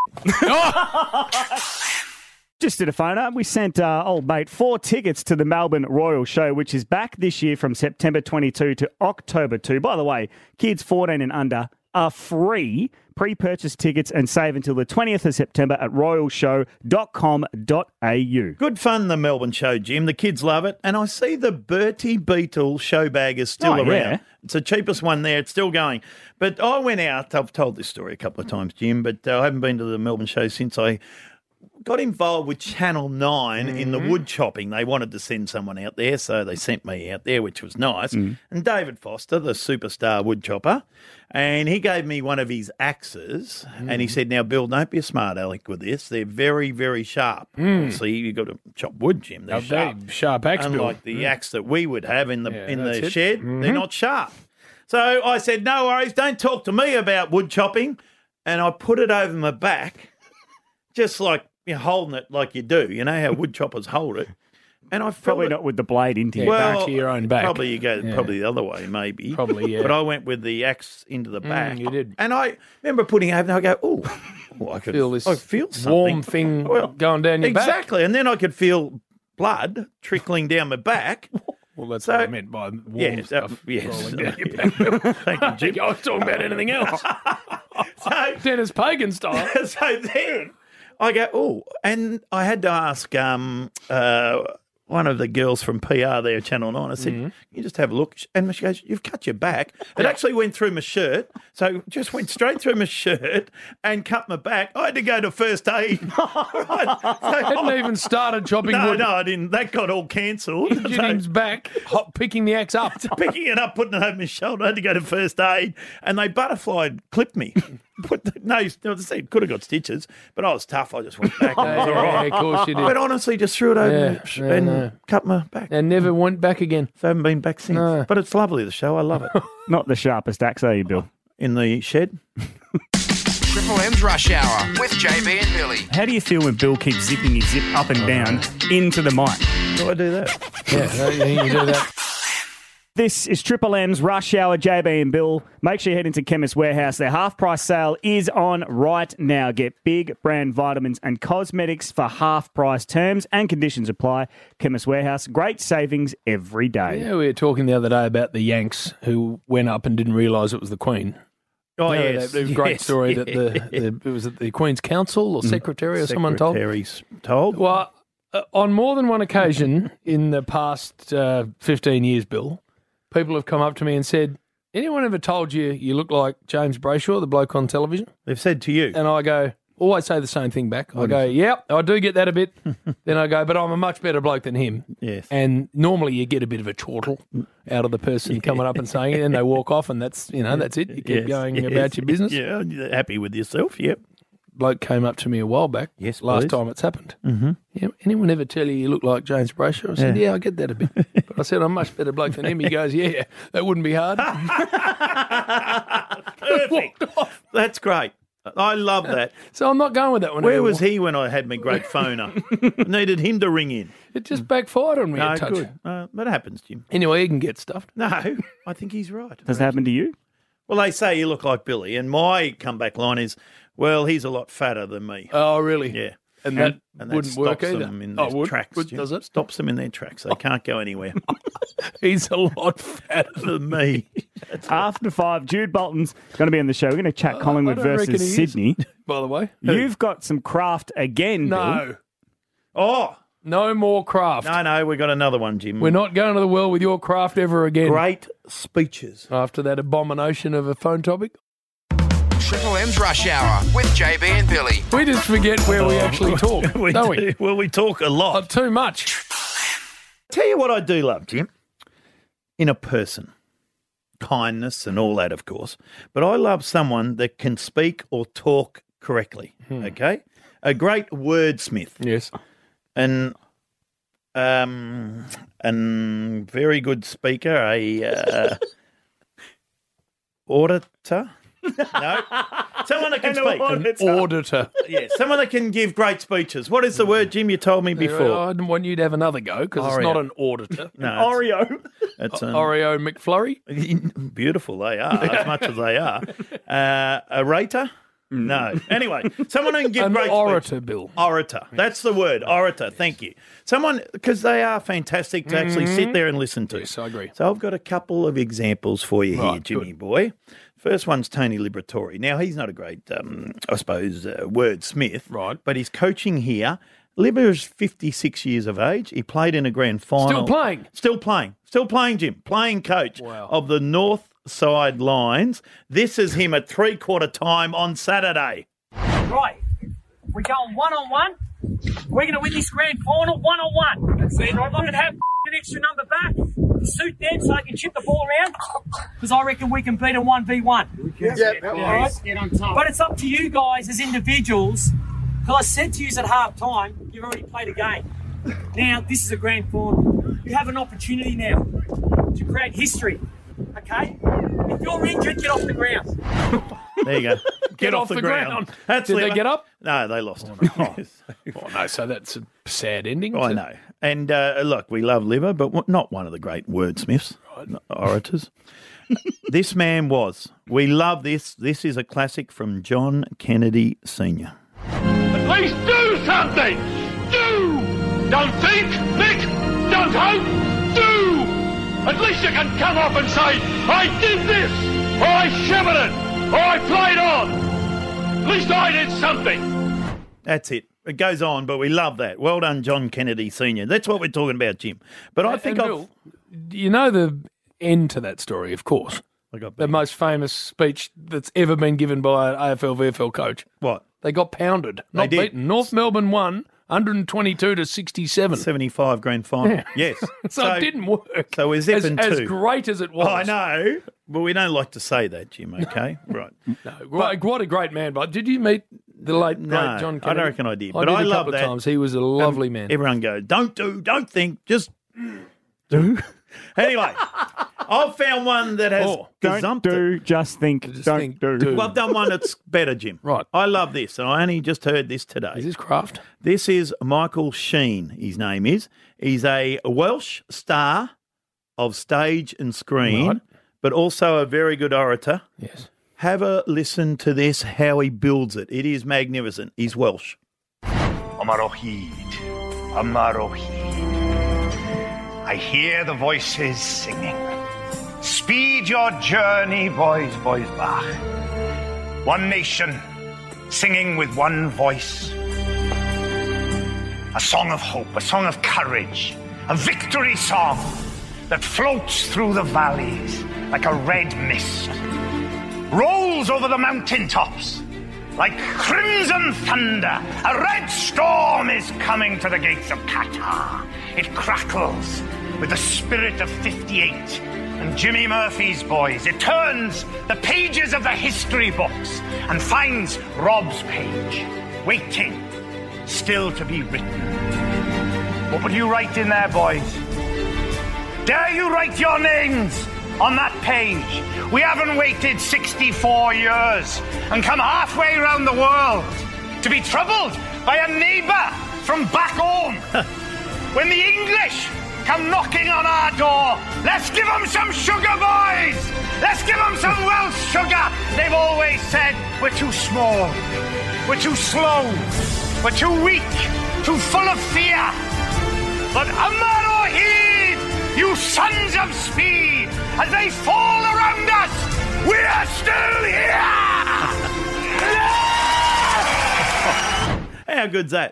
Just did a phone up. We sent uh, old mate four tickets to the Melbourne Royal Show, which is back this year from September twenty-second to October second. By the way, kids fourteen and under are free. Pre-purchase tickets and save until the twentieth of September at royal show dot com dot a u. Good fun, the Melbourne show, Jim. The kids love it. And I see the Bertie Beetle show bag is still Oh, around. yeah. It's the cheapest one there. It's still going. But I went out. I've told this story a couple of times, Jim, but uh, I haven't been to the Melbourne show since I got involved with Channel nine mm-hmm. in the wood chopping. They wanted to send someone out there, so they sent me out there, which was nice. Mm. And David Foster, the superstar wood chopper, and he gave me one of his axes, mm. and he said, now, Bill, don't be a smart aleck with this. They're very, very sharp. Mm. See, you've got to chop wood, Jim. They're Oh, sharp. they- sharp axe, Bill. Unlike the Mm. axe that we would have in the Yeah, in that's the it. shed, Mhm. they're not sharp. So I said, no worries, don't talk to me about wood chopping. And I put it over my back, just like you're holding it like you do. You know how wood choppers hold it. And I felt Probably it- not with the blade into your well, back. to your own back. Probably you go Yeah. probably the other way, maybe. Probably, yeah. But I went with the axe into the back. you did. And I remember putting it over and I go, oh, oh, I could Feel this I feel something. warm thing going down your back. Exactly. And then I could feel blood trickling down my back. Well, that's So- what I meant by warm Yes, uh, stuff. yes. rolling down your back. Thank you, Jim. I was talking about anything else. So, Dennis Pagan style. so then I go, oh, and I had to ask um, uh, one of the girls from P R there, Channel nine. I said, Mm-hmm. can you just have a look? And she goes, you've cut your back. It actually went through my shirt, so it just went straight through my shirt and cut my back. I had to go to first aid. Right. So Hadn't even started chopping no, wood. no, I didn't. That got all cancelled. Injured him's back, hot, picking the axe up. Picking it up, putting it over my shoulder. I had to go to first aid, and they butterfly clipped me. Put the, no, no, the could have got stitches, but I was tough. I just went back. And it was Yeah, all right. yeah, of course you did. But honestly, just threw it over Yeah, and, yeah, and no. cut my back. And never went back again. So I haven't been back since. No. But it's lovely, the show. I love it. Not the sharpest axe, are you, Bill? In the shed. Triple M's Rush Hour with J B and Billy. How do you feel when Bill keeps zipping his zip up and down into the mic? Do I do that? Yeah, yeah, you do that. This is Triple M's Rush Hour, J B and Bill. Make sure you head into Chemist Warehouse. Their half-price sale is on right now. Get big brand vitamins and cosmetics for half-price. Terms and conditions apply. Chemist Warehouse, great savings every day. Yeah, we were talking the other day about the Yanks who went up and didn't realise it was the Queen. Oh, You know, yes. that, that great yes, story yeah. that the, the it was it the Queen's Counsel or Secretary or someone told. Secretary's told. Well, uh, on more than one occasion in the past uh, fifteen years, Bill, people have come up to me and said, anyone ever told you you look like James Brayshaw, the bloke on television? They've said to you. And I go, always say the same thing back. I go, yep, I do get that a bit. Then I go, but I'm a much better bloke than him. Yes. And normally you get a bit of a chortle out of the person coming up and saying it, and they walk off, and that's, you know, that's it. You keep Yes, going yes. about your business. Yeah, you're happy with yourself, yep. Bloke came up to me a while back. Yes, last please. time it's happened. Mm-hmm. Yeah, anyone ever tell you you look like James Brayshaw? I said, Yeah. yeah, I get that a bit. But I said, I'm a much better bloke than him. He goes, yeah, that wouldn't be hard. Perfect. That's great. I love that. So I'm not going with that one Where anymore. was he when I had my great phone up? Needed him to ring in. It just backfired on me No, a touch. good. Uh, that happens, Jim. Anyway, he can get stuffed. No, I think he's right. Does that happen to you? Well, they say you look like Billy, and my comeback line is, well, he's a lot fatter than me. Oh, really? Yeah. And that And wouldn't stops work either. them in Oh, their would? tracks. Would- Jim. does it? Stops them in their tracks. They can't go anywhere. He's a lot fatter than me. After five, Jude Bolton's going to be on the show. We're going to chat Uh, Collingwood I don't reckon versus he is. Sydney. By the way. You've got some craft again, Bill. No. Oh, No more craft. No, no, we got another one, Jim. We're not going to the well with your craft ever again. Great speeches. After that abomination of a phone topic. Triple M's Rush Hour with J B and Billy. We just forget where we actually talk, we don't do. we? Well, we talk a lot. Not too much. Tell you what I do love, Jim, in a person. Kindness and all that, of course. But I love someone that can speak or talk correctly, Hmm. okay? A great wordsmith. Yes. And um, and very good speaker, a uh, auditor. No, someone that can An speak. auditor. Auditor. Yeah, someone that can give great speeches. What is the word, Jim? You told me before. I didn't want you to have another go because it's Oreo. not an auditor. No, Oreo. it's an, Oreo McFlurry. beautiful they are, as much as they are. Uh, a rater? No. Anyway, someone who can give An great orator, speeches. Bill. Orator. That's the word, orator. Thank you. Someone, because they are fantastic to actually sit there and listen to. Yes, I agree. So I've got a couple of examples for you here, Right, Jimmy boy. First one's Tony Liberatore. Now, he's not a great, um, I suppose, uh, wordsmith. Right. But he's coaching here. Liber is fifty-six years of age. He played in a grand final. Still playing? Still playing. Still playing, Jim. Playing coach Wow. of the North Side Lions. This is him at three-quarter time on Saturday. Right, we're going one-on-one. We're going to win this grand final one-on-one. That's it. I'm not going to have an extra number back to suit them so they can chip the ball around because I reckon we can beat a one v one. Yeah, All right? get on top. But it's up to you guys as individuals because I said to you at half time, you've already played a game. Now, this is a grand final. You have an opportunity now to create history, okay? If you're injured, get off the ground. There you go. Get, Get off, off the, the ground. ground. That's Did they Liber. get up? No, they lost. Oh, no, so that's a sad ending. I to- know. And uh, look, we love Liver, but w- not one of the great wordsmiths, orators. This man was. We love this. This is a classic from John Kennedy Senior At least do something! Do! Don't think, think, don't hope, do! At least you can come up and say, I did this, or I shivered it, or I played on. At least I did something. That's it. It goes on, but we love that. Well done, John Kennedy Senior That's what we're talking about, Jim. But I And think I've... Bill, you know the end to that story, of course. I got The beat. most famous speech that's ever been given by an A F L V F L coach. What? They got pounded, They not did. beaten. North Melbourne won one twenty-two to sixty-seven. seventy-five grand final. Yeah. Yes. So, it didn't work. So we're as, zipping as two. great as it was. I know, but we don't like to say that, Jim, okay? Right. No, what, what a great man. But did you meet the late, No, great John I Kennedy? don't reckon I did. I but did I a love couple that. of times. He was a lovely Um, man. Everyone goes, don't do, don't think, just do. Anyway, I've found one that has Oh, don't gazumped do, it. just think, Just don't think, do. do. Well, I've done one that's better, Jim. Right. I love this, and I only just heard this today. Is this craft? This is Michael Sheen, his name is. He's a Welsh star of stage and screen, Right. but also a very good orator. Yes. Have a listen to this, how he builds it. It is magnificent. He's Welsh. Amarohid, Amarohid. I hear the voices singing. Speed your journey, boys, boys, bach. One nation, singing with one voice. A song of hope, a song of courage, a victory song that floats through the valleys like a red mist, rolls over the mountaintops like crimson thunder. A red storm is coming to the gates of Qatar. It crackles with the spirit of fifty-eight and Jimmy Murphy's boys. It turns the pages of the history books and finds Rob's page, waiting, still to be written. What would you write in there, boys? Dare you write your names on that page? We haven't waited sixty-four years and come halfway around the world to be troubled by a neighbour from back home. When the English come knocking on our door, let's give them some sugar, boys! Let's give them some Welsh sugar! They've always said we're too small, we're too slow, we're too weak, too full of fear. But Amar O'Heed, you sons of speed, as they fall around us, we are still here! How good's that?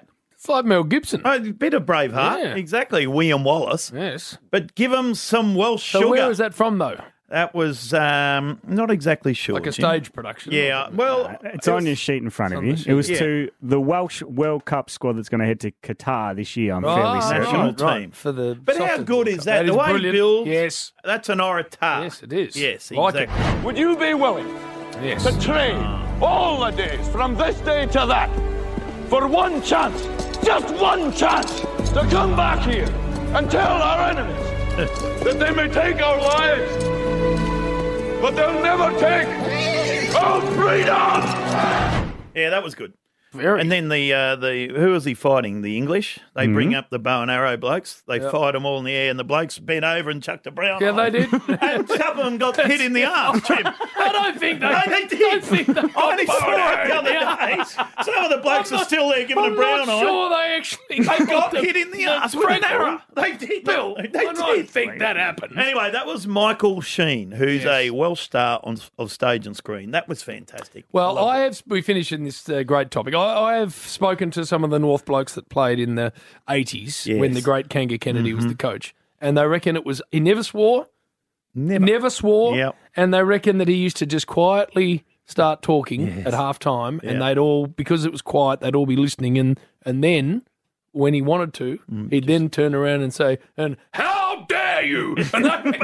It's like Mel Gibson. A bit of Braveheart. Yeah. Exactly. William Wallace. Yes. But give them some Welsh So sugar. where was that from, though? That was um, not exactly sure. Like a Jim. stage production? Yeah. Well, It's on your sheet in front of on you. the sheet. It was Yeah. to the Welsh World Cup squad that's going to head to Qatar this year, I'm Oh, fairly certain. national right, team. For the But how soccer good World is Cup. that? The is way he brilliant. builds, Yes. that's an orator. Yes, it is. Yes, Like it. exactly. Would you be willing Yes. to trade all the days from this day to that for one chance, just one chance, to come back here and tell our enemies that they may take our lives, but they'll never take our freedom? Yeah, that was good. Very. And then the uh, the who was he fighting? The English. They bring up the bow and arrow blokes. They Yep. fired them all in the air, and the blokes bent over and chucked a brown. Yeah, eye. they did. And some of them got hit in the arm, Jim. I don't think they, No, they did. don't think they I only got saw it the bow other and day. Some of the blokes I'm are not- still there giving I'm a brown not eye. sure they actually They got the- hit in the the arse with an freckle. arrow. They did. Bill, They I did. don't think that happened. Anyway, that was Michael Sheen, who's Yes. a Welsh star on, of stage and screen. That was fantastic. Well, Loved I it. have. We finished in this uh, great topic. I, I have spoken to some of the North blokes that played in the eighties when Yes. the great Kanga Kennedy was Mhm. the coach, and they reckon it was he never swore, never, never swore, Yep. and they reckon that he used to just quietly start talking Yes. at half time, and Yep. they'd all because it was quiet, they'd all be listening, and and then when he wanted to, Mm, he'd then turn around and say, "And how dare you?" And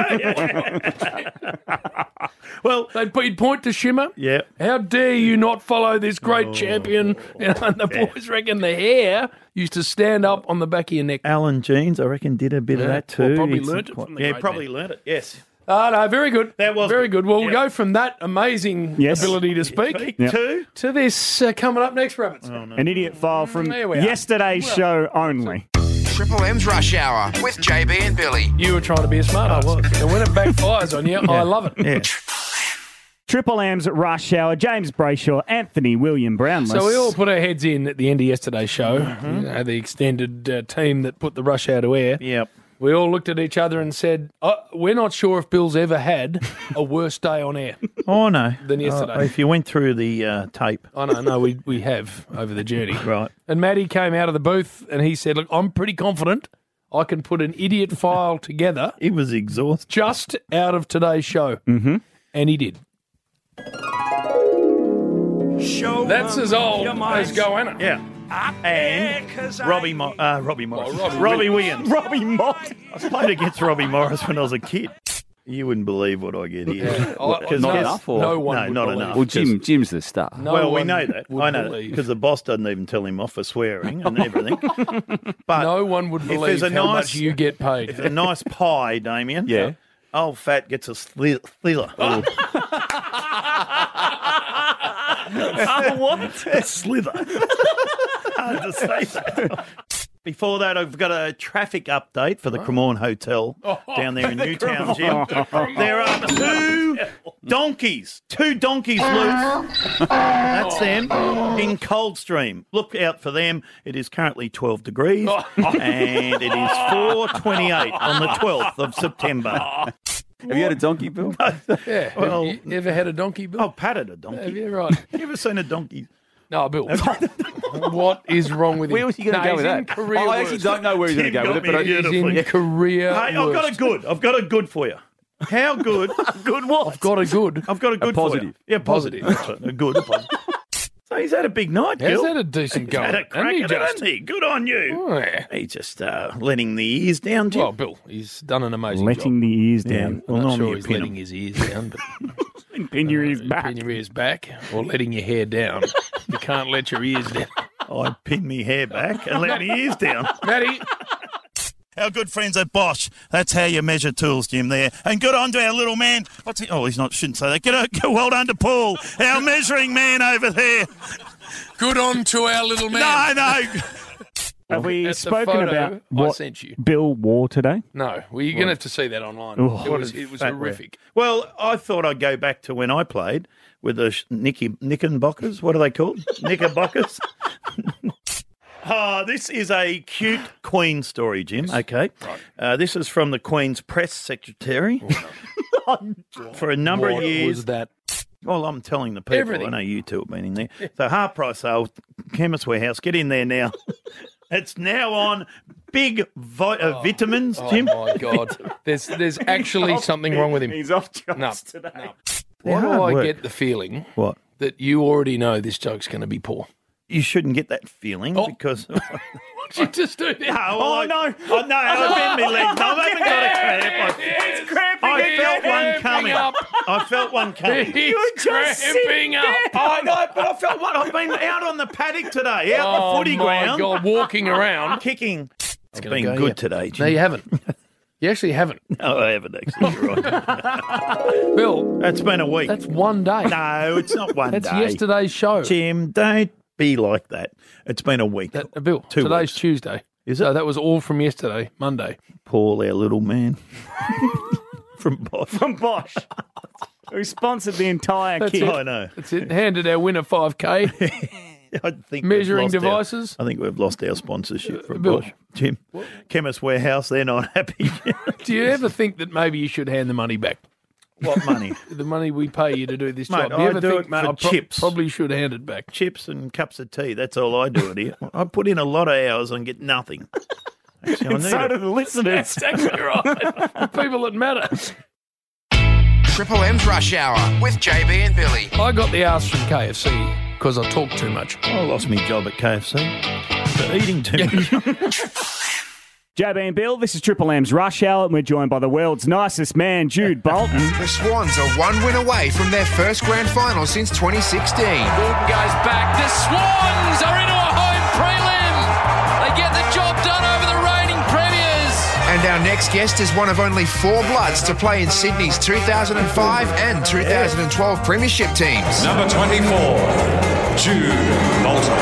they, well, they'd he'd point to Shimmer. Yeah. How dare you not follow this great Oh, champion? And the boys reckon the hair used to stand up on the back of your neck. Alan Jeans, I reckon, did a bit Yeah, of that well, too. probably He's learnt it quite- from the Yeah, great probably man. learnt it. Yes. Oh, no, very good. That was very good. Well, we'll Yep. go from that amazing Yes. ability to speak Speak Yep. to. to this uh, coming up next, Rabbits. An idiot file from There we are. yesterday's show only. Triple M's Rush Hour with J B and Billy. You were trying to be a smart ass. And when it backfires on you, I love it. Yeah. Triple M's Rush Hour, James Brayshaw, Anthony William Brownless. So we all put our heads in at the end of yesterday's show, Mm-hmm. you know, the extended uh, team that put the rush out to air. Yep. We all looked at each other and said, oh, we're not sure if Bill's ever had a worse day on air. Oh, no. Than yesterday. Uh, if you went through the uh, tape. I know, no, we, we have over the journey. Right. And Matty came out of the booth and he said, look, I'm pretty confident I can put an idiot file together He was exhausted. just out of today's show. Mm-hmm. And he did. That's as old as go, ain't it? Yeah. And Robbie, Mo- uh, Robbie Morris. Oh, Robbie Robbie Williams. Robbie Morris. I played against Robbie Morris when I was a kid. You wouldn't believe what I get here. Yeah. I- Because not guess- enough, or- no one No, would not believe. enough. Well, Jim, Just- Jim's the star. No well, we one know that. would I know believe. because the boss doesn't even tell him off for swearing and everything. But No one would if believe there's a how nice- much you get paid. If a nice pie, Damien. Yeah. Old fat gets a sli- slither. What? A slither. Hard to say that. Before that, I've got a traffic update for the Cremorne Hotel down there in Newtown, Jim. There are two donkeys, two donkeys loose. That's them in Coldstream. Look out for them. It is currently twelve degrees, and it is four twenty-eight on the twelfth of September. Have you had a donkey, Bill? Yeah. Well- Have you ever had a donkey, Bill? I've patted a donkey. Have you? Right. You ever seen a donkey? No, Bill. What is wrong with him? Where was he going to No, go with he's that? in career Oh, I actually worst. don't know where he's going to Tim go with got it, but me I, He's beautifully. in career Hey, I've got a worst. good. I've got a good for you. How good? good what? I've got a good. I've got a good for positive. you. Yeah, positive. That's right. A good. A positive. So he's had a big night, Has Gil. had a decent He's go. had a Hasn't crack he at it, just? hasn't he? Good on you. Oh, yeah. He's just uh, letting the ears down, Jim. Well, Bill, he's done an amazing Letting job. the ears Yeah. down. Well, I'm not normally sure you he's pin letting 'em. his ears down, but Pin your ears back. pin your ears back or letting your hair down. You can't let your ears down. I pin me hair back and let my ears down. Matty, Our good friends at Bosch. That's how you measure tools, Jim, there. And good on to our little man. What's he? Oh, he's not, shouldn't say that. Get a, get well done to Paul, our measuring man over there. good on to our little man. No, no. Have we At the spoken photo about I what sent you. Bill wore today? No, well, you're going to have to see that online. Oh. it was, it was Fat horrific. wear. Well, I thought I'd go back to when I played with the sh- Nicky Knickerbockers. What are they called? Knickerbockers. Oh, this is a cute Queen story, Jim. Okay. Right. Uh, this is from the Queen's press secretary. For a number What of years. was that? Well, I'm telling the people. Everything. I know you two have been in there. So half price sale, Chemist Warehouse, get in there now It's now on big vi- uh, vitamins, Oh, Jim. my God. There's there's actually something wrong with him. He's off jokes No, today. no. They're Why do hard I work. get the feeling What? that you already know this joke's going to be poor? You shouldn't get that feeling Oh. because. What'd you just do there? Oh, Oh, I- no. Oh, no, I bend my legs. No, I haven't got a cramp. It's cramping I, I felt again. one coming. up. I felt one coming. He's just cramping sitting up. I know, but I felt one. I've been out on the paddock today, out Oh, the footy my ground. God, walking around. Kicking. It's gonna been go, good yeah. today, No, Jim. you haven't. You actually haven't. No, I haven't actually. You're right. Bill, That's been a week. that's one day. No, it's not one That's day. yesterday's show. Jim, don't be like that. It's been a week. That, uh, Bill, Two today's weeks. Tuesday. Is So it? that was all from yesterday, Monday. Paul, our little man. From Bosch. From Bosch, who sponsored the entire That's kit. it. I know. That's it. Handed our winner five K. I think Measuring we've lost our- devices. I think we've lost our sponsorship from Bill. Bosch. Jim, Chemist Warehouse, they're not happy. Do you ever think that maybe you should hand the money back? What money? The money we pay you to do this Mate, job. Do you I ever do think, it mate, for I pro- chips. probably should hand it back? Chips and cups of tea. That's all I do it here. I put in a lot of hours and get nothing. Actually, I And need so it. do the listeners. That's exactly right. The people that matter. Triple M's Rush Hour with J B and Billy. I got the arse from K F C because I talk too much. I lost my job at K F C for eating too much. J B and Bill, this is Triple M's Rush Hour, and we're joined by the world's nicest man, Jude Bolton. The Swans are one win away from their first grand final since twenty sixteen. Gordon goes back. The Swans are into a home prelim. They get the job done over the reigning premiers. And our next guest is one of only four Bloods to play in Sydney's two thousand five and two thousand twelve premiership teams. Number twenty-four, Jude Bolton.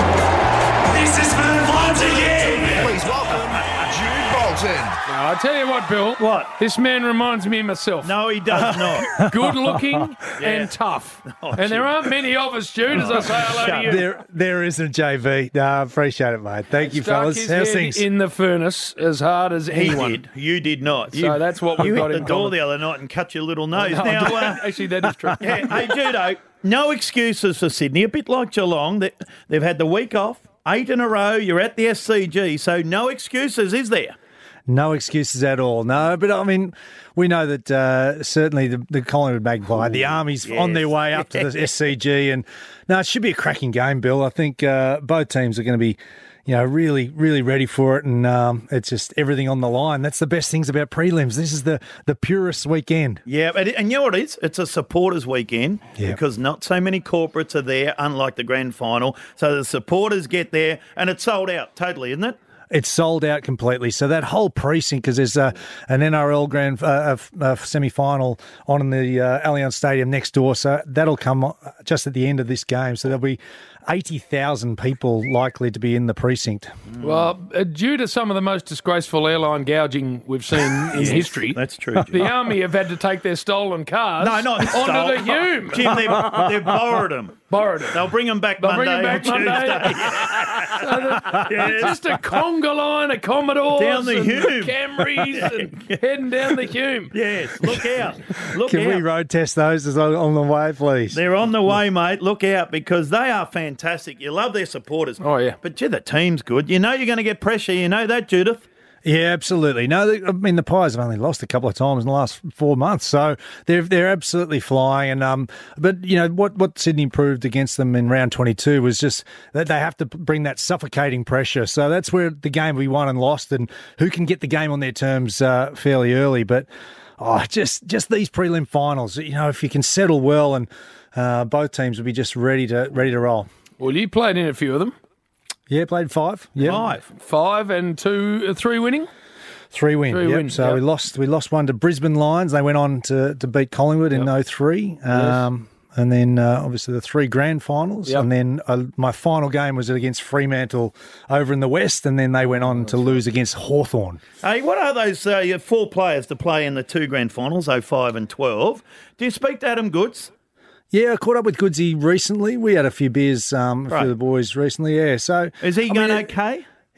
This is for the Bloods again. Please welcome Jude Bolton. Now, I tell you what, Bill. What? This man reminds me of myself. No, he does not. Good looking Yeah. and tough. Oh, and there aren't many of us, Jude, as I say hello to you. There, there isn't, J V. No, I appreciate it, mate. Thank you, Stuck fellas. his How's head things? in the furnace as hard as He anyone. did. You did not. So You, that's what we've you got hit in the door common. the other night and cut your little nose. No, now, uh, actually, that is true. yeah, hey, Judo, no excuses for Sydney. A bit like Geelong. They, they've had the week off, eight in a row. You're at the S C G, so no excuses, is there? No excuses at all. No, but I mean, we know that uh, certainly the, the Collingwood Magpie, the Army's yes. on their way up to the S C G, and no, it should be a cracking game, Bill. I think uh, both teams are going to be, you know, really, really ready for it, and um, it's just everything on the line. That's the best things about prelims. This is the the purest weekend. Yeah, and and you know what it is? It's a supporters weekend Yeah. because not so many corporates are there, unlike the grand final. So the supporters get there, and it's sold out totally, isn't it? It's sold out completely. So that whole precinct, because there's uh, an N R L grand uh, uh, semi-final on in the uh, Allianz Stadium next door. So that'll come just at the end of this game. So there'll be eighty thousand people likely to be in the precinct. Well, uh, due to some of the most disgraceful airline gouging we've seen in Yes, history, that's true, the Jim. Army have had to take their stolen cars No, not onto stole. the Hume. Jim, they've, they've borrowed them. Borrowed it. They'll bring them back They'll Monday bring 'em back or Monday. Tuesday. So the- Yes. Just a conga line of Commodores Down the and Hume. Camrys and heading down the Hume. Yes, look out. Look Can out. we road test those as on on the way, please? They're on the way, mate. Look out because they are fantastic. You love their supporters. Oh, yeah. But, gee, the team's good. You know you're going to get pressure. You know that, Judith? Yeah, absolutely. No, they, I mean the Pies have only lost a couple of times in the last four months, so they're they're absolutely flying. And um, but you know what what Sydney proved against them in round twenty-two was just that they have to bring that suffocating pressure. So that's where the game we won and lost, and who can get the game on their terms uh, fairly early. But oh, just just these prelim finals, you know, if you can settle well, and uh, both teams will be just ready to ready to roll. Well, you played in a few of them. Yeah, played five. Yeah, Five. Five and two, uh, three winning. Three win. Three yep. win, So yep. we lost we lost one to Brisbane Lions. They went on to, to beat Collingwood in oh three. Um, and then uh, obviously the three grand finals. Yep. And then uh, my final game was against Fremantle over in the West. And then they went on to lose against Hawthorn. Hey, what are those uh, your four players to play in the two grand finals, oh five and twelve? Do you speak to Adam Goods? Yeah, I caught up with Goodsy recently. We had a few beers, um, a Right. few of the boys recently. Yeah, so Is he I going mean, okay?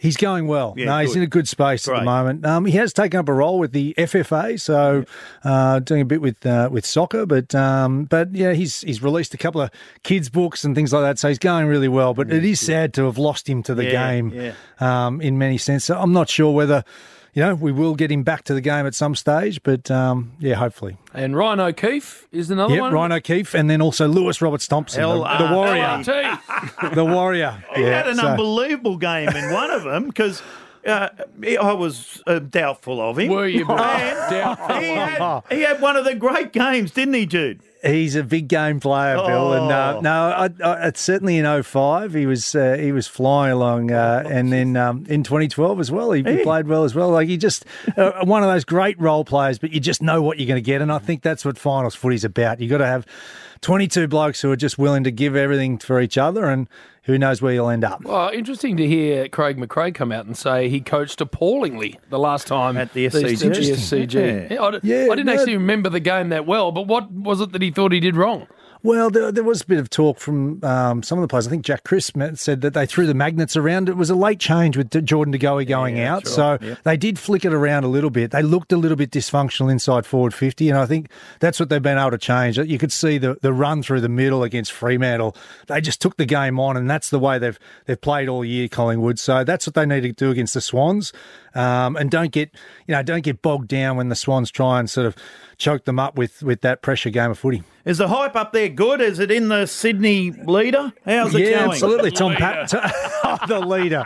He's going well. Yeah, no, he's good. in a good space Great. at the moment. Um, he has taken up a role with the F F A, so uh, doing a bit with uh, with soccer. But um, but yeah, he's he's released a couple of kids' books and things like that, so he's going really well. But it is sad to have lost him to the Yeah, game yeah. Um, in many senses. So I'm not sure whether, you know, we will get him back to the game at some stage, but um, yeah, hopefully. And Ryan O'Keefe is another Yep, one. Ryan O'Keefe, and then also Lewis Roberts Thompson, the, L R the warrior. L R T. The warrior. He Yeah, had an so- unbelievable game in one of them because uh, I was uh, doubtful of him. Were you, Bill? And Doubtful. He had, he had one of the great games, didn't he, Jude? He's a big game player, Bill, and uh, Oh. no, I, I, it's certainly in oh five he was uh, he was flying along, uh, and then um, in twenty twelve as well, he, he Yeah. played well as well. Like he just uh, one of those great role players, but you just know what you're going to get, and I think that's what finals footy's about. You got to have twenty-two blokes who are just willing to give everything for each other, and who knows where you'll end up. Well, interesting to hear Craig McRae come out and say he coached appallingly the last time At the these- S C G. the S C G. Yeah. Yeah, I, d- Yeah, I didn't no. actually remember the game that well, but what was it that he thought he did wrong? Well, there, there was a bit of talk from um, some of the players. I think Jack Crisp said that they threw the magnets around. It was a late change with Jordan De Goey going Yeah, out, that's so right. Yep. they did flick it around a little bit. They looked a little bit dysfunctional inside forward fifty, and I think that's what they've been able to change. You could see the, the run through the middle against Fremantle. They just took the game on, and that's the way they've they've played all year, Collingwood. So that's what they need to do against the Swans, um, and don't get you know don't get bogged down when the Swans try and sort of choke them up with with that pressure game of footy. Is the hype up there good? Is it in the Sydney leader? How's it Yeah, going? absolutely. Tom Pat, oh, the leader,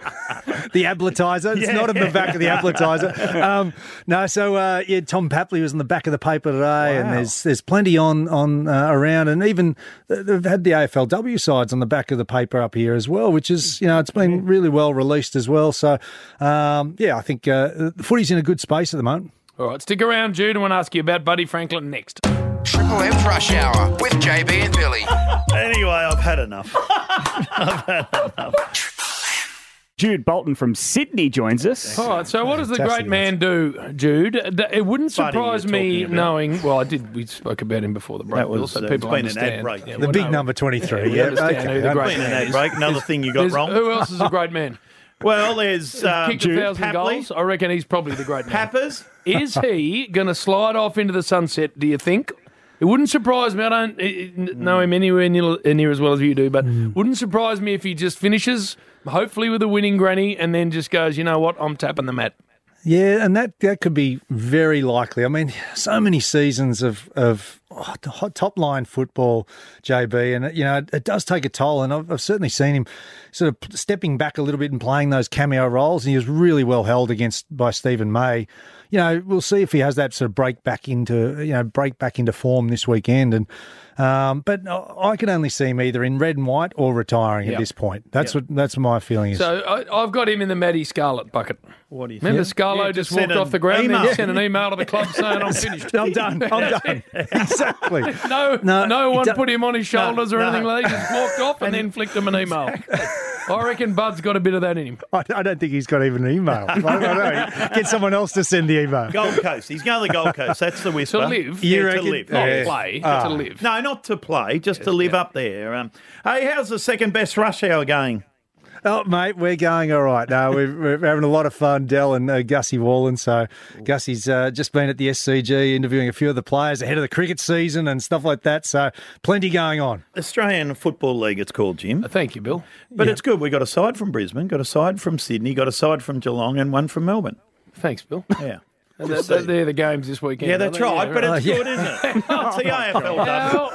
the appletizer. It's Yeah. not in the back of the appletizer. Um, no, so uh, yeah, Tom Papley was in the back of the paper today, and Wow. there's there's plenty on on uh, around, and even they've had the A F L W sides on the back of the paper up here as well, which is you know it's been really well released as well. So um, yeah, I think uh, the footy's in a good space at the moment. All right, stick around, Jude. I want to ask you about Buddy Franklin next. Triple M's Rush Hour with J B and Billy. Anyway, I've had enough. I've had enough. Jude Bolton from Sydney joins us. All right, so what does the Fantastic, great man do, Jude? D- It wouldn't Buddy, surprise you're me talking about. knowing. Well, I did. We spoke about him before the break, That was, Bill, so uh, people it's been an ad understand. break. Yeah, The we big know. number twenty-three. we Yeah, understand okay. who the great Been an man ad is. break. Another thing you got There's- wrong. Who else is a great man? Well, there's um, Kicked a Jude thousand Papley. goals. I reckon he's probably the great man. Pappers. Is he going to slide off into the sunset, do you think? It wouldn't surprise me. I don't eh, eh, know him anywhere near, near as well as you do, but wouldn't surprise me if he just finishes, hopefully with a winning granny, and then just goes, you know what, I'm tapping the mat. Yeah, and that, that could be very likely. I mean, so many seasons of of oh, top line football, J B, and you know it, it does take a toll. And I've, I've certainly seen him sort of stepping back a little bit and playing those cameo roles. And he was really well held against by Stephen May. You know, we'll see if he has that sort of break back into you know break back into form this weekend. And um, but I can only see him either in red and white or retiring Yep. at this point. That's what that's what my feeling is. So I, I've got him in the Maddie Scarlett bucket. What do you Remember think? Scarlo Yeah, just just walked sent off an the ground and email. then sent an email to the club saying I'm finished. I'm done. I'm done. Exactly. No, No, no, he one don't- put him on his shoulders No, or no. anything like that. He just walked off and, then flicked him an email. I reckon Bud's got a bit of that in him. I, I don't think he's got even an email. I don't know. Get someone else to send the email. Gold Coast. He's going to the Gold Coast. That's the whisper. To live. You Yeah, to reckon? live. Not Yeah. play, Ah. to live. No, not to play, just to live up there. Um, hey, how's the second best rush hour going? Oh, mate, we're going all right. No, we're, we're having a lot of fun, Dell and uh, Gussie Wallen. So Gussie's uh, just been at the S C G interviewing a few of the players ahead of the cricket season and stuff like that. So plenty going on. Australian Football League, it's called, Jim. Uh, Thank you, Bill. But it's good. We got a side from Brisbane, got a side from Sydney, got a side from Geelong, and one from Melbourne. Thanks, Bill. Yeah. And that- that- they're the games this weekend. Yeah, aren't that's they? right, Yeah, but it's Oh, yeah. good, isn't it? It's the A F L W.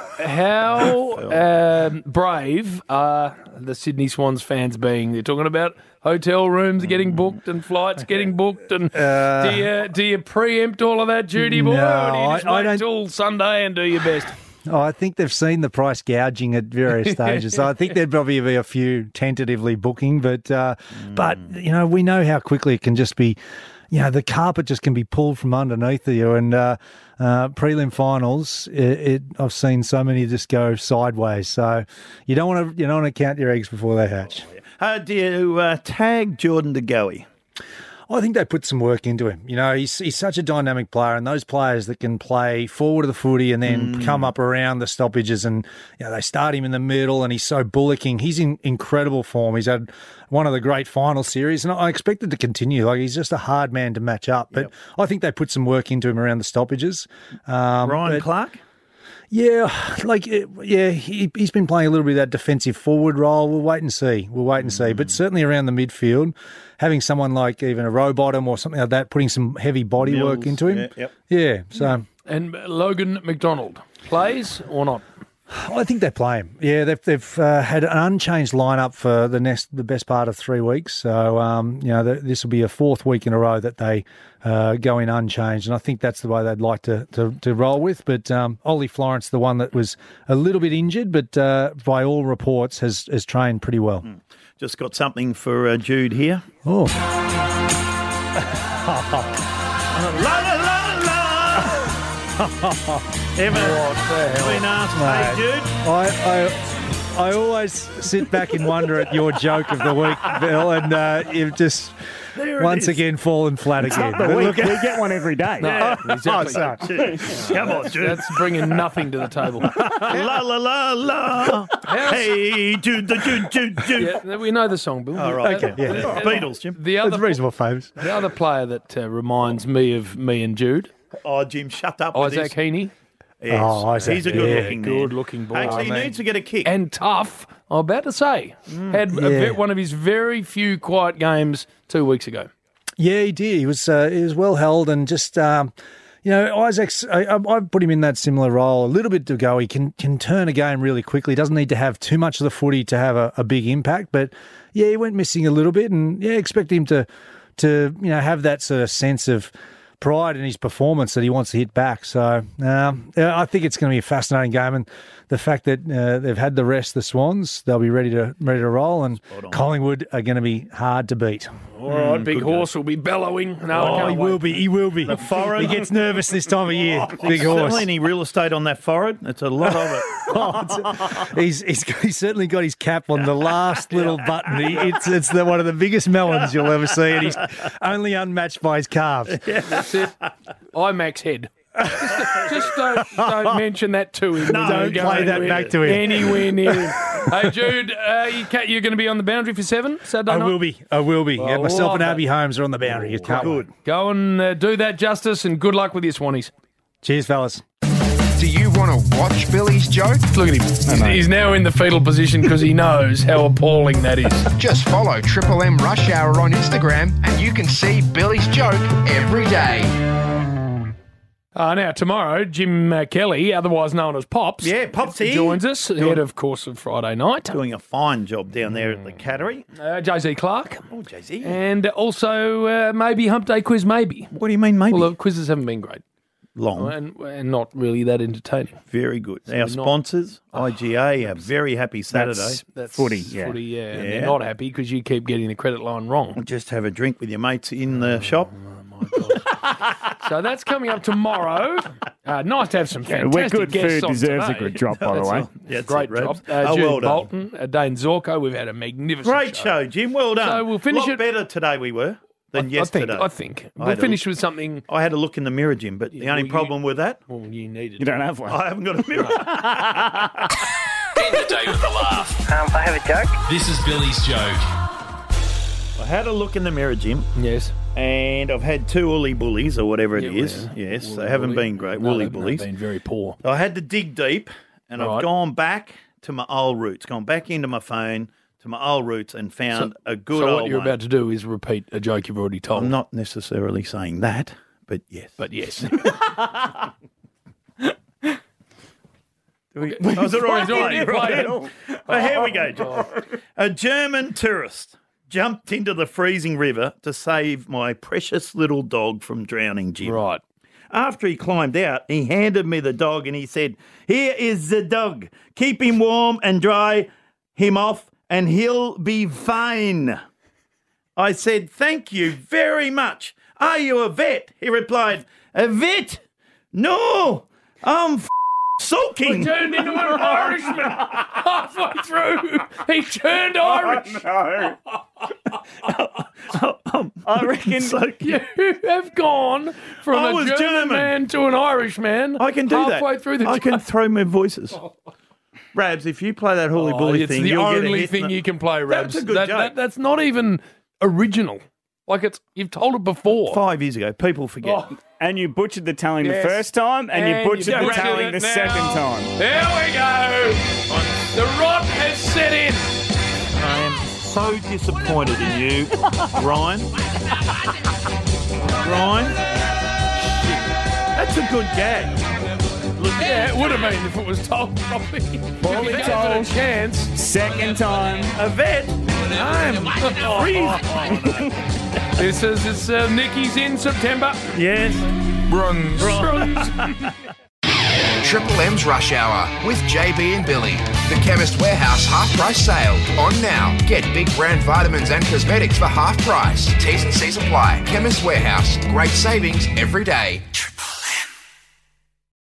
How, how um, brave are the Sydney Swans fans being? They're talking about hotel rooms getting booked and flights getting booked. And do you do you preempt all of that, Judy boy? No, or do you just I- I wait don't- till Sunday and do your best? Oh, I think they've seen the price gouging at various stages. So I think there'd probably be a few tentatively booking. But, uh, but you know, we know how quickly it can just be, you know, the carpet just can be pulled from underneath you. And uh, uh, prelim finals, it, it, I've seen so many just go sideways. So you don't want to you don't want to count your eggs before they hatch. Uh, do you uh, tag Jordan De Goey? I think they put some work into him. You know, he's he's such a dynamic player, and those players that can play forward of the footy and then mm. come up around the stoppages, and you know they start him in the middle, and he's so bullocking. He's in incredible form. He's had one of the great final series, and I expect it to continue. Like he's just a hard man to match up. But yep. I think they put some work into him around the stoppages. Um, Ryan but, Clark. Yeah, like yeah, he he's been playing a little bit of that defensive forward role. We'll wait and see. We'll wait and see. But certainly around the midfield, having someone like even a row bottom or something like that, putting some heavy body Mills, work into him. Yeah, yep. yeah so and Logan McDonald plays or not? I think they play him. Yeah, they've they've uh, had an unchanged lineup for the next the best part of three weeks. So um, you know this will be a fourth week in a row that they uh, go in unchanged, and I think that's the way they'd like to to, to roll with. But um, Ollie Florence, the one that was a little bit injured, but uh, by all reports has has trained pretty well. Mm. Just got something for uh, Jude here. Oh. la la la la. Ever been asked, hey, Jude? I, I, I always sit back and wonder at your joke of the week, Bill, and uh, you've just there once again fallen flat It's again. not the week. We get one every day. No, Yeah. exactly. Oh, so- Come on, Jude. That's bringing nothing to the table. La la la la. Hey, Jude, Jude, Jude, Jude. Yeah, we know the song, Bill. Oh, right. Okay, yeah. Uh, Beatles, Jim. The other, That's reasonable, famous. the other player that uh, reminds me of me and Jude, Oh, Jim, shut up with Isaac this. Heaney. Yes. Oh, Isaac, He's a yeah, good-looking man. Good-looking boy. Actually, he I mean, needs to get a kick. and tough. I'm about to say, had a Yeah. ve- one of his very few quiet games two weeks ago. Yeah, he did. He was uh, he was well held, and just um, you know, Isaac's. I, I- I've put him in that similar role. A little bit to go. He can can turn a game really quickly. Doesn't need to have too much of the footy to have a, a big impact. But yeah, he went missing a little bit, and yeah, expect him to to you know have that sort of sense of pride in his performance that he wants to hit back. So um, yeah, I think it's going to be a fascinating game, and the fact that uh, they've had the rest, the Swans, they'll be ready to ready to roll, and Collingwood are going to be hard to beat. All right, Big Horse will be bellowing. No, I Oh, can't he wait. will be. He will be. The forehead. He gets nervous this time of year. Big Certainly horse. any real estate on that forehead. It's a lot of it. Oh, it's- he's, he's he's certainly got his cap on the last little button. He, it's it's the, one of the biggest melons you'll ever see, and he's only unmatched by his calves. That's it. IMAX head. Just, just don't, don't mention that to him. No, don't go play that anywhere- back to him. Anywhere near him. Hey, Jude, uh, you ca you're going to be on the boundary for seven Saturday I night? will be. I will be. Well, yeah, myself and love Abby it. Holmes are on the boundary. You can't Good. wait. Go and uh, do that justice, and good luck with your Swannies. Cheers, fellas. Do you want to watch Billy's joke? Look at him. He's, he's now in the fetal position because he knows how appalling that is. Just follow Triple M Rush Hour on Instagram and you can see Billy's joke every day. Uh, now, tomorrow, Jim uh, Kelly, otherwise known as Pops, Yeah, Pops here. joins us, head of course of Friday night. Doing a fine job down there at the Cattery. Uh, J Z Clark. Oh, Jay Z. And also uh, maybe Hump Day quiz, maybe. What do you mean, maybe? Well, the quizzes haven't been great. Long. And, and not really that entertaining. Very good. So Our we're not- sponsors, I G A, a very happy Saturday. That's, that's Footy, yeah. Footy, yeah. And Yeah. they're not happy because you keep getting the credit line wrong. Just have a drink with your mates in the shop. So that's coming up tomorrow. Uh, nice to have some Yeah, fantastic we're good guests food on deserves today. a good drop, by the way. That's Great it, job. Rebs. Uh, Oh, Jude well done. Bolton, uh, Dane Zorko. We've had a magnificent Great show, Jim. Well done. So we'll finish a lot it- better today we were than I, yesterday. I think. I think. I We'll had a- finish with something. I had a look in the mirror, Jim, but the Yeah, only well, you- problem with that, Well, you needed. You don't have one. I haven't got a mirror. End the day with a laugh. Um, I have a joke. This is Billy's joke. I had a look in the mirror, Jim, Yes. and I've had two woolly bullies or whatever it Yeah, is. well, Yes, woolly they haven't bully. been great. No, woolly they've- they've bullies. been very poor. I had to dig deep, and Right. I've gone back to my old roots, gone back into my phone to my old roots, and found a good so old what you're one. about to do is repeat a joke you've already told. I'm not necessarily saying that, but yes. But yes. Oh, is it already It's already played? played. Oh, here we go, John. A German tourist jumped into the freezing river to save my precious little dog from drowning, Jim. Right. After he climbed out, he handed me the dog and he said, "Here is the dog. Keep him warm and dry him off and he'll be fine." I said, "Thank you very much. Are you a vet?" He replied, "A vet? No, I'm f- soaking." He turned into an Irishman halfway through. He turned Irish. No. I reckon you have gone from I a was German, German. man to an Irish man. I can do that. halfway through the I can joke. throw my voices. Rabs, if you play that hooly Oh, bully it's thing, the you'll get a only hit thing in you it. can play, Rabs. That's a good That- joke. that- that's not even original. Like it's you've told it before. Five years ago, people forget. Oh. And you butchered the telling Yes. the first time, and, And you butchered you the butchered telling it the now. second time. There we go. The rot has set in. I am so disappointed in you, Ryan. Ryan, that's a good gag. Look, yeah, it would have been if it was told properly. If you Fully gave it told. a chance. Second time. A vet. I'm freezing. This is it's, uh, Nicky's in September. Yes. Bronze. Bronze. Triple M's Rush Hour with J B and Billy. The Chemist Warehouse half price sale on now. Get big brand vitamins and cosmetics for half price. T's and C's apply. Chemist Warehouse. Great savings every day.